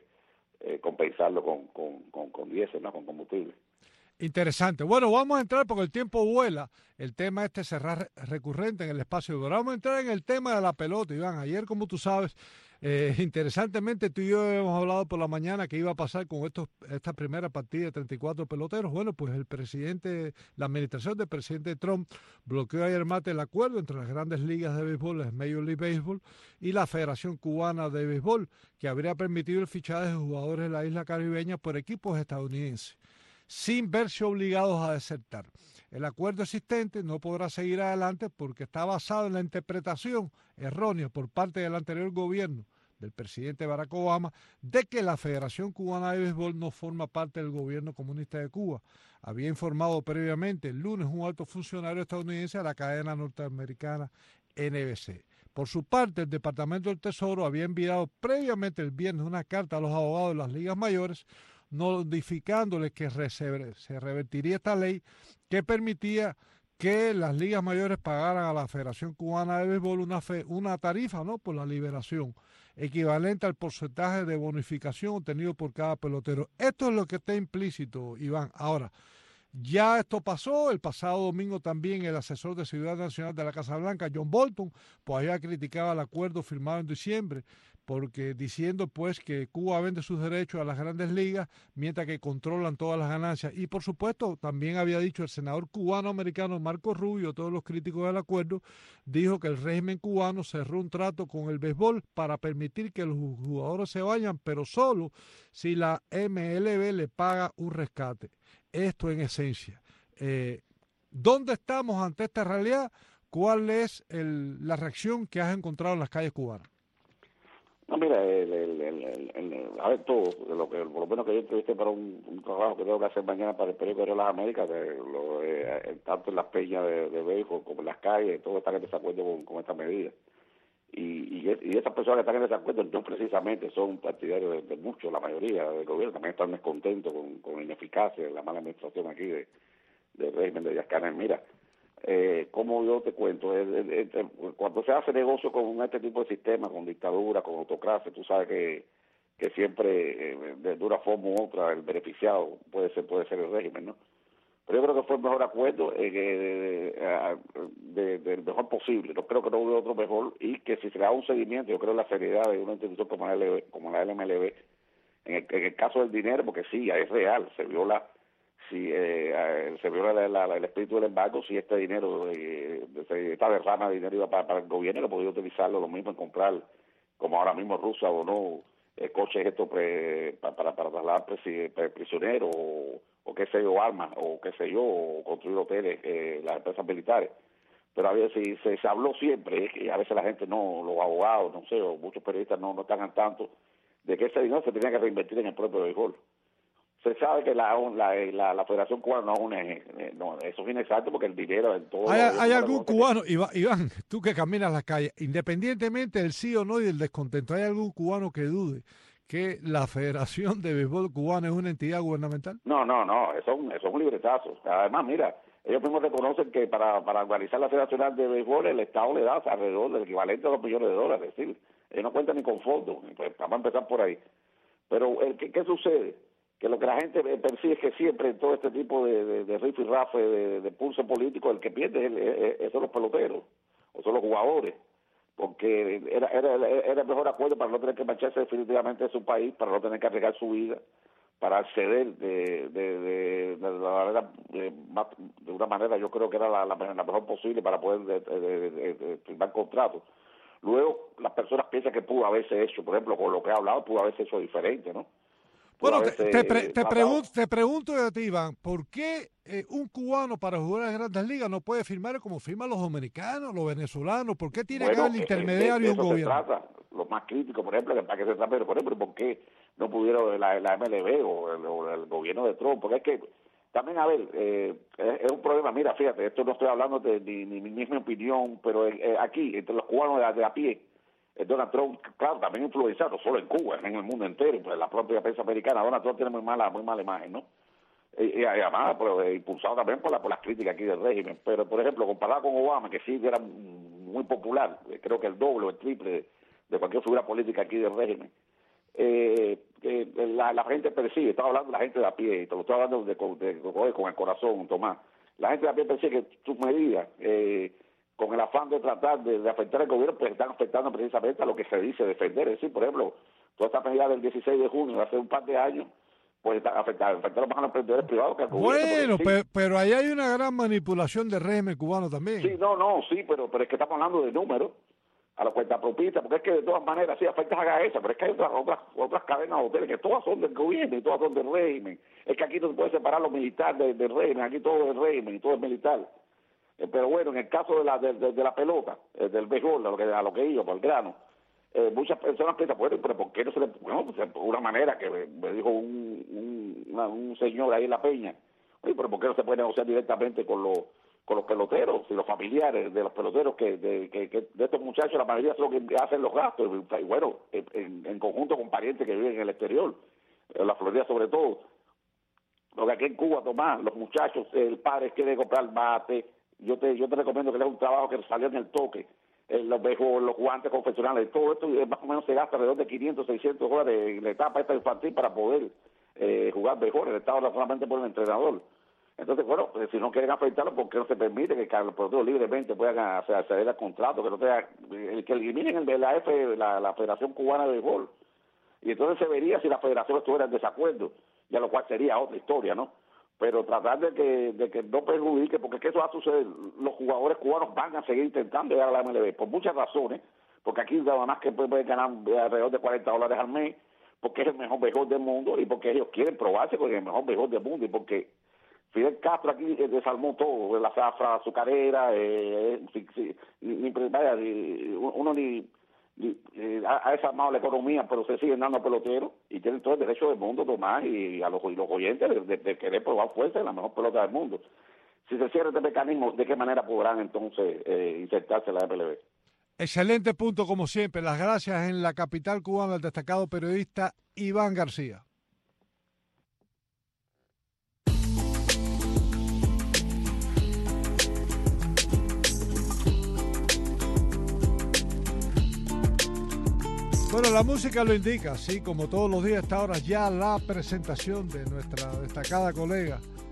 compensarlo con diésel, ¿no?, con combustible. Interesante. Bueno, vamos a entrar porque el tiempo vuela. El tema será recurrente en el espacio. Pero vamos a entrar en el tema de la pelota, Iván. Ayer, como tú sabes, interesantemente tú y yo hemos hablado por la mañana que iba a pasar con esta primera partida de 34 peloteros. Bueno, pues la administración del presidente Trump bloqueó ayer martes el acuerdo entre las grandes ligas de béisbol, la Major League Baseball, y la Federación Cubana de Béisbol, que habría permitido el fichaje de jugadores de la isla caribeña por equipos estadounidenses, sin verse obligados a desertar. El acuerdo existente no podrá seguir adelante porque está basado en la interpretación errónea por parte del anterior gobierno del presidente Barack Obama de que la Federación Cubana de Béisbol no forma parte del gobierno comunista de Cuba. Había informado previamente el lunes un alto funcionario estadounidense a la cadena norteamericana NBC. Por su parte, el Departamento del Tesoro había enviado previamente el viernes una carta a los abogados de las ligas mayores notificándoles que se revertiría esta ley que permitía que las ligas mayores pagaran a la Federación Cubana de Béisbol una tarifa, ¿no?, por la liberación, equivalente al porcentaje de bonificación obtenido por cada pelotero. Esto es lo que está implícito, Iván. Ahora, ya esto pasó, el pasado domingo también el asesor de Seguridad Nacional de la Casa Blanca, John Bolton, pues había criticado el acuerdo firmado en diciembre, porque diciendo pues que Cuba vende sus derechos a las grandes ligas mientras que controlan todas las ganancias. Y por supuesto también había dicho el senador cubano-americano Marco Rubio, todos los críticos del acuerdo, dijo que el régimen cubano cerró un trato con el béisbol para permitir que los jugadores se vayan, pero solo si la MLB le paga un rescate. Esto en esencia. ¿Dónde estamos ante esta realidad? ¿Cuál es la reacción que has encontrado en las calles cubanas? No, mira, a ver, todo, por lo menos que yo entrevisté para un trabajo que tengo que hacer mañana para el periódico de las Américas, tanto en las peñas de béisbol como en las calles, todos están en desacuerdo con esta medida. Y esas personas que están en desacuerdo no precisamente son partidarios de muchos, la mayoría del gobierno, también están descontentos con la ineficacia, la mala administración aquí del régimen de Díaz Canel. Mira, como yo te cuento, cuando se hace negocio con este tipo de sistemas, con dictadura, con autocracia, tú sabes que siempre de una forma u otra el beneficiado puede ser el régimen, ¿no? Pero yo creo que fue el mejor acuerdo del mejor posible. No creo que no hubo otro mejor, y que si se da un seguimiento, yo creo en la seriedad de una institución como la LMLB, en el caso del dinero, porque sí, es real, se viola el espíritu del embargo. Si este dinero, esta derrama de dinero iba para el gobierno, lo podía utilizarlo lo mismo en comprar, como ahora mismo Rusia o no, coches estos para trasladar prisioneros, o qué sé yo, armas, o qué sé yo, o construir hoteles, las empresas militares. Pero a veces se habló siempre, y a veces la gente no, los abogados, no sé, o muchos periodistas no están al tanto de que ese dinero se tenía que reinvertir en el propio béisbol. Se sabe que la Federación Cubana no, eso es inexacto, porque el dinero en todo... ¿Hay algún cubano, Iván, tú que caminas las calles, independientemente del sí o no y del descontento, ¿hay algún cubano que dude que la Federación de Béisbol Cubana es una entidad gubernamental? No, eso es un libretazo. Además, mira, ellos mismos reconocen que para organizar la Federación de Béisbol el Estado le da alrededor del equivalente a $2 millones, es decir, ellos no cuentan ni con fondos. Pues vamos a empezar por ahí. Pero ¿qué sucede? Que lo que la gente percibe es que siempre en todo este tipo de riff y rafe, de pulso político, el que pierde son los peloteros, o son los jugadores, porque era el mejor acuerdo para no tener que marcharse definitivamente de su país, para no tener que arriesgar su vida, para acceder de una manera, yo creo que era la mejor posible para poder firmar contratos. Luego las personas piensan que pudo haberse hecho, por ejemplo, con lo que he hablado, pudo haberse hecho diferente, ¿no? Bueno, te pregunto a ti, Iván, ¿por qué un cubano para jugar en Grandes Ligas no puede firmar como firman los dominicanos, los venezolanos? ¿Por qué tiene que haber el intermediario un gobierno? Se trata, lo más crítico, por ejemplo, para que se trate, por ejemplo, ¿por qué no pudieron la MLB o el gobierno de Trump? Porque es que también, a ver, es un problema. Mira, fíjate, esto no estoy hablando de ni mi misma opinión, pero aquí, entre los cubanos de a pie, Donald Trump, claro, también influenciado, no solo en Cuba, en el mundo entero, pues la propia prensa americana. Donald Trump tiene muy mala imagen, ¿no? Y además, impulsado también por las críticas aquí del régimen. Pero, por ejemplo, comparado con Obama, que sí era muy popular, creo que el doble o el triple de cualquier figura política aquí del régimen, la gente percibe, estaba hablando de la gente de a pie, y te lo estoy hablando con el corazón, Tomás. La gente de a pie percibe que sus medidas, con el afán de tratar de afectar al gobierno, pues están afectando precisamente a lo que se dice defender. Es decir, por ejemplo, toda esta medida del 16 de junio, hace un par de años, pues está afectando más a los emprendedores privados que al gobierno. Bueno, pero ahí hay una gran manipulación del régimen cubano también. Sí, sí, pero es que estamos hablando de números, a la cuentapropistas, porque es que de todas maneras sí afecta a esa, pero es que hay otras cadenas de hoteles que todas son del gobierno y todas son del régimen. Es que aquí no se puede separar lo militar del régimen, aquí todo es del régimen y todo es militar. Pero bueno, en el caso de la pelota, del béisbol, a lo que iba, por el grano, muchas personas piensan, bueno, pero ¿por qué no se le...? Bueno, pues, por una manera que me dijo un señor ahí en La Peña, oye, pero ¿por qué no se puede negociar directamente con los peloteros y los familiares de los peloteros, que de estos muchachos la mayoría son los que hacen los gastos, y bueno, en conjunto con parientes que viven en el exterior, en la Florida sobre todo? Porque aquí en Cuba, Tomás, los muchachos, el padre quiere comprar bate. Yo te recomiendo que le hagas un trabajo que salió en el toque, los guantes confeccionales, todo esto más o menos se gasta alrededor de $500, $600 en la etapa esta infantil para poder jugar mejor. El Estado no solamente por el entrenador. Entonces, bueno, pues, si no quieren afectarlo, ¿por qué no se permite que los productores libremente puedan acceder al contrato, que eliminen la Federación Cubana de Béisbol? Y entonces se vería si la federación estuviera en desacuerdo, ya lo cual sería otra historia, ¿no? Pero tratar de que no perjudique, porque es que eso va a suceder. Los jugadores cubanos van a seguir intentando llegar a la MLB por muchas razones, porque aquí nada más que pueden ganar alrededor de $40 al mes, porque es el mejor béisbol del mundo y porque ellos quieren probarse con el mejor béisbol del mundo, y porque Fidel Castro aquí desarmó todo, la zafra azucarera, ha desarmado la economía, pero se siguen dando peloteros y tienen todo el derecho del mundo, Tomás, y a los oyentes de querer probar fuerza en la mejor pelota del mundo. Si se cierra este mecanismo, ¿de qué manera podrán entonces insertarse en la MLB? Excelente punto, como siempre. Las gracias en la capital cubana al destacado periodista Iván García. Bueno, la música lo indica, así como todos los días a esta hora ya la presentación de nuestra destacada colega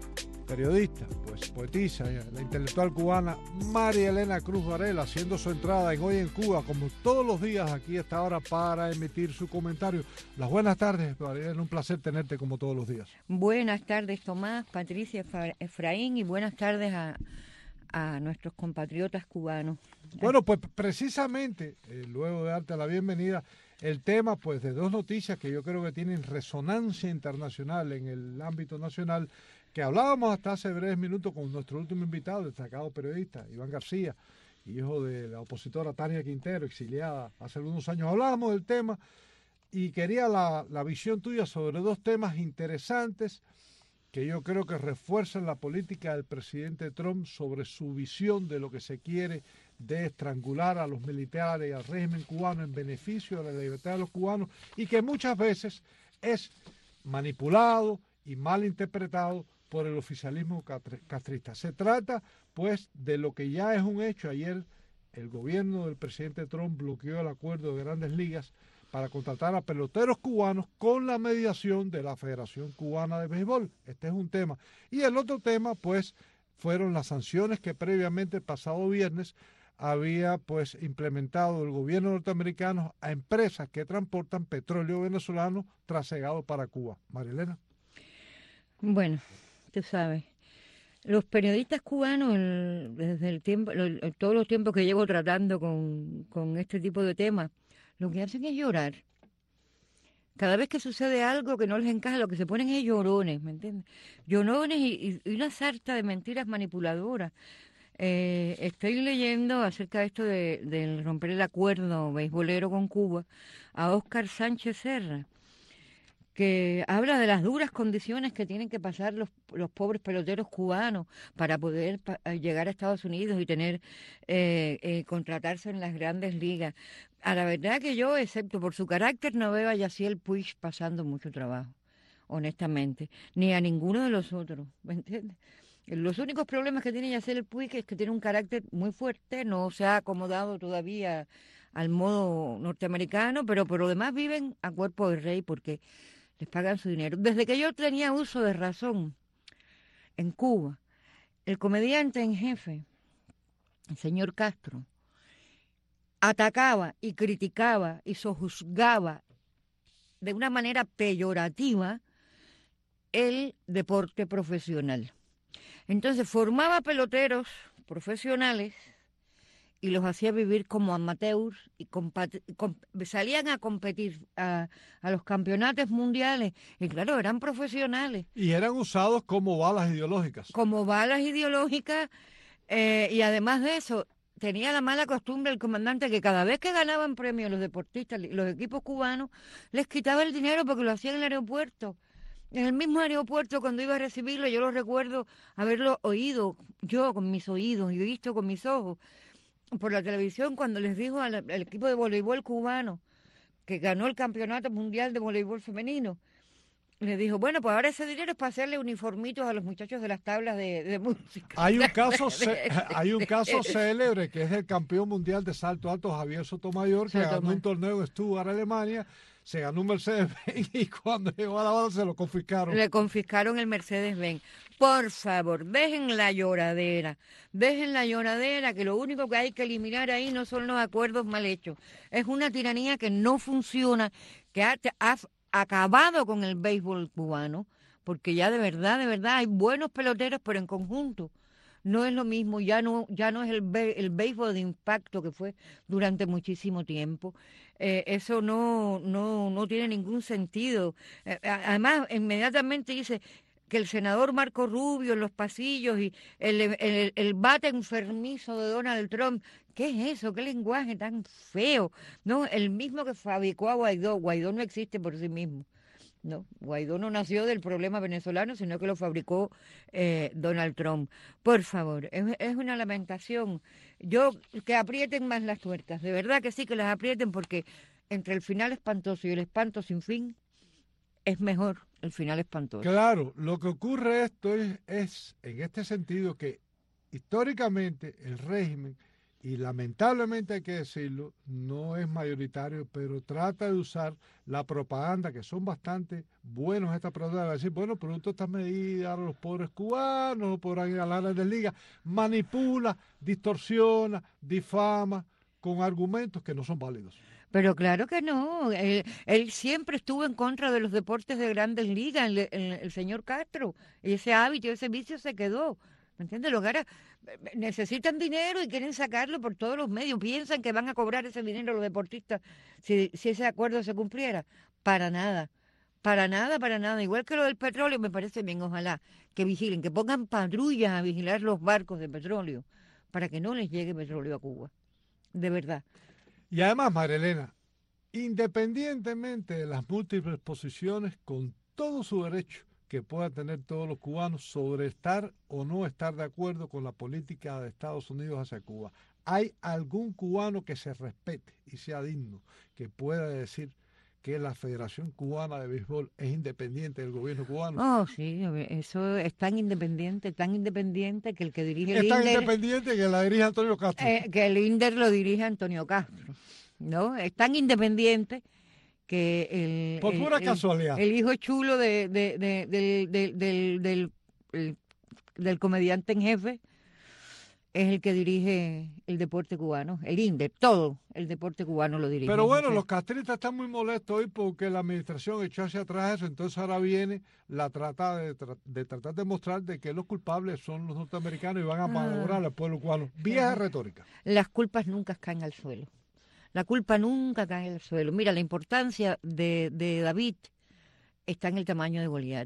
periodista, pues poetisa, la intelectual cubana María Elena Cruz Varela, haciendo su entrada en Hoy en Cuba, como todos los días aquí a esta hora para emitir su comentario. Las buenas tardes, María Elena, un placer tenerte como todos los días. Buenas tardes, Tomás, Patricia, Efraín, y buenas tardes a nuestros compatriotas cubanos. Bueno, pues precisamente, luego de darte la bienvenida, el tema pues de dos noticias que yo creo que tienen resonancia internacional en el ámbito nacional, que hablábamos hasta hace breves minutos con nuestro último invitado, destacado periodista, Iván García, hijo de la opositora Tania Quintero, exiliada hace algunos años. Hablábamos del tema y quería la visión tuya sobre dos temas interesantes que yo creo que refuerzan la política del presidente Trump sobre su visión de lo que se quiere de estrangular a los militares y al régimen cubano en beneficio de la libertad de los cubanos, y que muchas veces es manipulado y mal interpretado por el oficialismo castrista. Se trata, pues, de lo que ya es un hecho. Ayer el gobierno del presidente Trump bloqueó el acuerdo de Grandes Ligas para contratar a peloteros cubanos con la mediación de la Federación Cubana de Béisbol. Este es un tema. Y el otro tema, pues, fueron las sanciones que previamente el pasado viernes había, pues, implementado el gobierno norteamericano a empresas que transportan petróleo venezolano trasegado para Cuba. María Elena. Bueno, tú sabes, los periodistas cubanos, desde el tiempo, todos los tiempos que llevo tratando con este tipo de temas, lo que hacen es llorar. Cada vez que sucede algo que no les encaja, lo que se ponen es llorones, ¿me entiendes? Llorones y una sarta de mentiras manipuladoras. Estoy leyendo acerca de esto de romper el acuerdo beisbolero con Cuba a Óscar Sánchez Serra, que habla de las duras condiciones que tienen que pasar los pobres peloteros cubanos para poder llegar a Estados Unidos y tener contratarse en las grandes ligas. A la verdad que yo, excepto por su carácter, no veo a Yasiel Puig pasando mucho trabajo, honestamente, ni a ninguno de los otros, ¿me entiendes? Los únicos problemas que tiene Yasiel Puig es que tiene un carácter muy fuerte, no se ha acomodado todavía al modo norteamericano, pero por lo demás viven a cuerpo de rey porque les pagan su dinero. Desde que yo tenía uso de razón en Cuba, el comediante en jefe, el señor Castro, atacaba y criticaba y sojuzgaba de una manera peyorativa el deporte profesional. Entonces formaba peloteros profesionales y los hacía vivir como amateurs y salían a competir a los campeonatos mundiales y claro, eran profesionales. Y eran usados como balas ideológicas. Como balas ideológicas y además de eso tenía la mala costumbre el comandante que cada vez que ganaban premios los deportistas, los equipos cubanos, les quitaba el dinero porque lo hacían en el aeropuerto. En el mismo aeropuerto, cuando iba a recibirlo, yo lo recuerdo haberlo oído yo con mis oídos y visto con mis ojos por la televisión cuando les dijo al equipo de voleibol cubano que ganó el campeonato mundial de voleibol femenino, les dijo, bueno, pues ahora ese dinero es para hacerle uniformitos a los muchachos de las tablas de música. Hay un caso célebre que es el campeón mundial de salto alto Javier Sotomayor, que ganó un torneo en Stuttgart, Alemania, se ganó un Mercedes-Benz y cuando llegó a La Habana se lo confiscaron. Le confiscaron el Mercedes-Benz. Por favor, dejen la lloradera, que lo único que hay que eliminar ahí no son los acuerdos mal hechos. Es una tiranía que no funciona, que ha acabado con el béisbol cubano, porque ya de verdad hay buenos peloteros, pero en conjunto no es lo mismo, ya no es el béisbol de impacto que fue durante muchísimo tiempo. Eso no tiene ningún sentido. Además, inmediatamente dice que el senador Marco Rubio en los pasillos y el bate enfermizo de Donald Trump. ¿Qué es eso? ¿Qué lenguaje tan feo? No, el mismo que fabricó a Guaidó. Guaidó no existe por sí mismo. No, Guaidó no nació del problema venezolano, sino que lo fabricó Donald Trump. Por favor, es una lamentación. Que aprieten más las tuercas, de verdad que sí, que las aprieten, porque entre el final espantoso y el espanto sin fin, es mejor el final espantoso. Claro, lo que ocurre es en este sentido que históricamente el régimen y lamentablemente hay que decirlo, no es mayoritario, pero trata de usar la propaganda, que son bastante buenos esta propaganda, decir, bueno, producto de estas medidas, los pobres cubanos no podrán ir a la Grandes Ligas, manipula, distorsiona, difama, con argumentos que no son válidos. Pero claro que no, él siempre estuvo en contra de los deportes de Grandes Ligas, el señor Castro, y ese hábito, ese vicio se quedó. ¿Me entiendes? Los caras necesitan dinero y quieren sacarlo por todos los medios. Piensan que van a cobrar ese dinero los deportistas si ese acuerdo se cumpliera. Para nada. Igual que lo del petróleo, me parece bien, ojalá que vigilen, que pongan patrullas a vigilar los barcos de petróleo para que no les llegue petróleo a Cuba. De verdad. Y además, María Elena, independientemente de las múltiples posiciones, con todo su derecho que puedan tener todos los cubanos sobre estar o no estar de acuerdo con la política de Estados Unidos hacia Cuba, ¿hay algún cubano que se respete y sea digno, que pueda decir que la Federación Cubana de Béisbol es independiente del gobierno cubano? Oh, sí, eso es tan independiente que el que dirige el INDER... Es tan INDER, independiente que la dirige Antonio Castro. Que el INDER lo dirige Antonio Castro, ¿no? Es tan independiente que por pura casualidad el hijo chulo del comediante en jefe es el que dirige el deporte cubano, el INDER, todo el deporte cubano lo dirige. Pero bueno, los castristas están muy molestos hoy porque la administración echó hacia atrás eso, entonces ahora viene la trata de tratar de mostrar de que los culpables son los norteamericanos y van a malograr al pueblo cubano. Vieja retórica. Las culpas nunca caen al suelo. La culpa nunca cae al suelo. Mira, la importancia de David está en el tamaño de Goliat.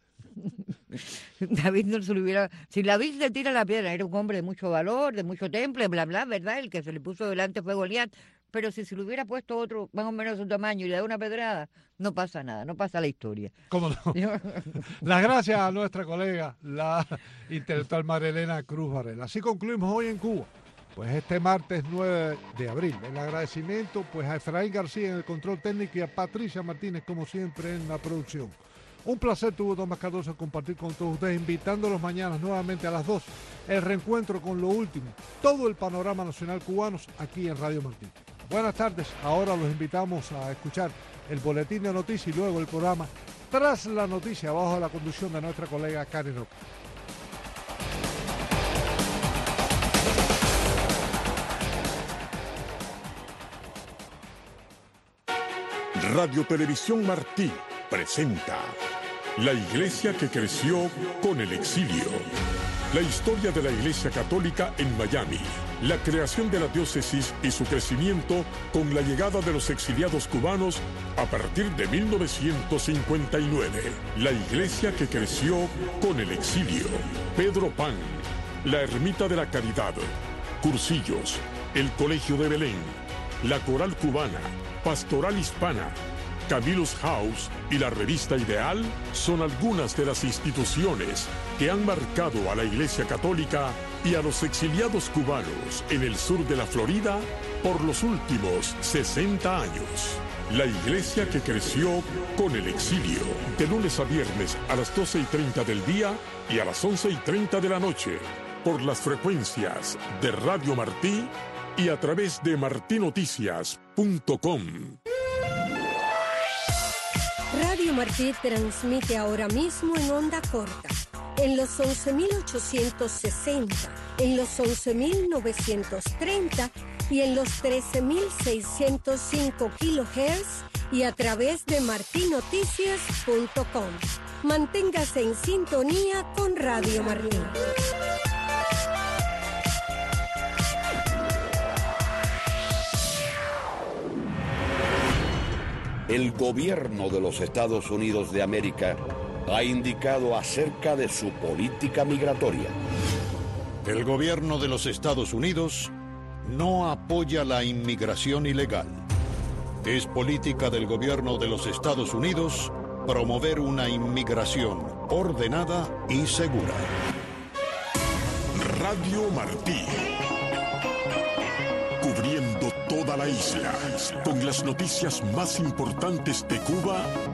David no se lo hubiera... Si David le tira la piedra, era un hombre de mucho valor, de mucho temple, bla, bla, ¿verdad? El que se le puso delante fue Goliat. Pero si se le hubiera puesto otro más o menos de su tamaño y le da una pedrada, no pasa nada, no pasa la historia. ¿Cómo no? Las gracias a nuestra colega, la intelectual María Elena Cruz Varela. Así concluimos hoy en Cuba. Pues este martes 9 de abril, el agradecimiento pues a Efraín García en el control técnico y a Patricia Martínez como siempre en la producción. Un placer tuvo Tomás Cardoso compartir con todos ustedes, invitándolos mañana nuevamente a las 2, el reencuentro con lo último, todo el panorama nacional cubano aquí en Radio Martí. Buenas tardes, ahora los invitamos a escuchar el boletín de noticias y luego el programa Tras la Noticia, bajo la conducción de nuestra colega Karen Roca. Radio Televisión Martí presenta La Iglesia que creció con el exilio. La historia de la Iglesia Católica en Miami. La creación de la diócesis y su crecimiento con la llegada de los exiliados cubanos a partir de 1959. La Iglesia que creció con el exilio. Pedro Pan, la Ermita de la Caridad, Cursillos, el Colegio de Belén, la Coral Cubana, Pastoral Hispana, Camillus House y la Revista Ideal son algunas de las instituciones que han marcado a la Iglesia Católica y a los exiliados cubanos en el sur de la Florida por los últimos 60 años. La Iglesia que creció con el exilio, de lunes a viernes a las 12:30 del día y a las 11:30 de la noche, por las frecuencias de Radio Martí y a través de martinoticias.com. Radio Martí transmite ahora mismo en onda corta, en los 11.860, en los 11.930 y en los 13.605 kHz y a través de martinoticias.com. Manténgase en sintonía con Radio Martí. El gobierno de los Estados Unidos de América ha indicado acerca de su política migratoria. El gobierno de los Estados Unidos no apoya la inmigración ilegal. Es política del gobierno de los Estados Unidos promover una inmigración ordenada y segura. Radio Martí. Cubriendo toda la isla, con las noticias más importantes de Cuba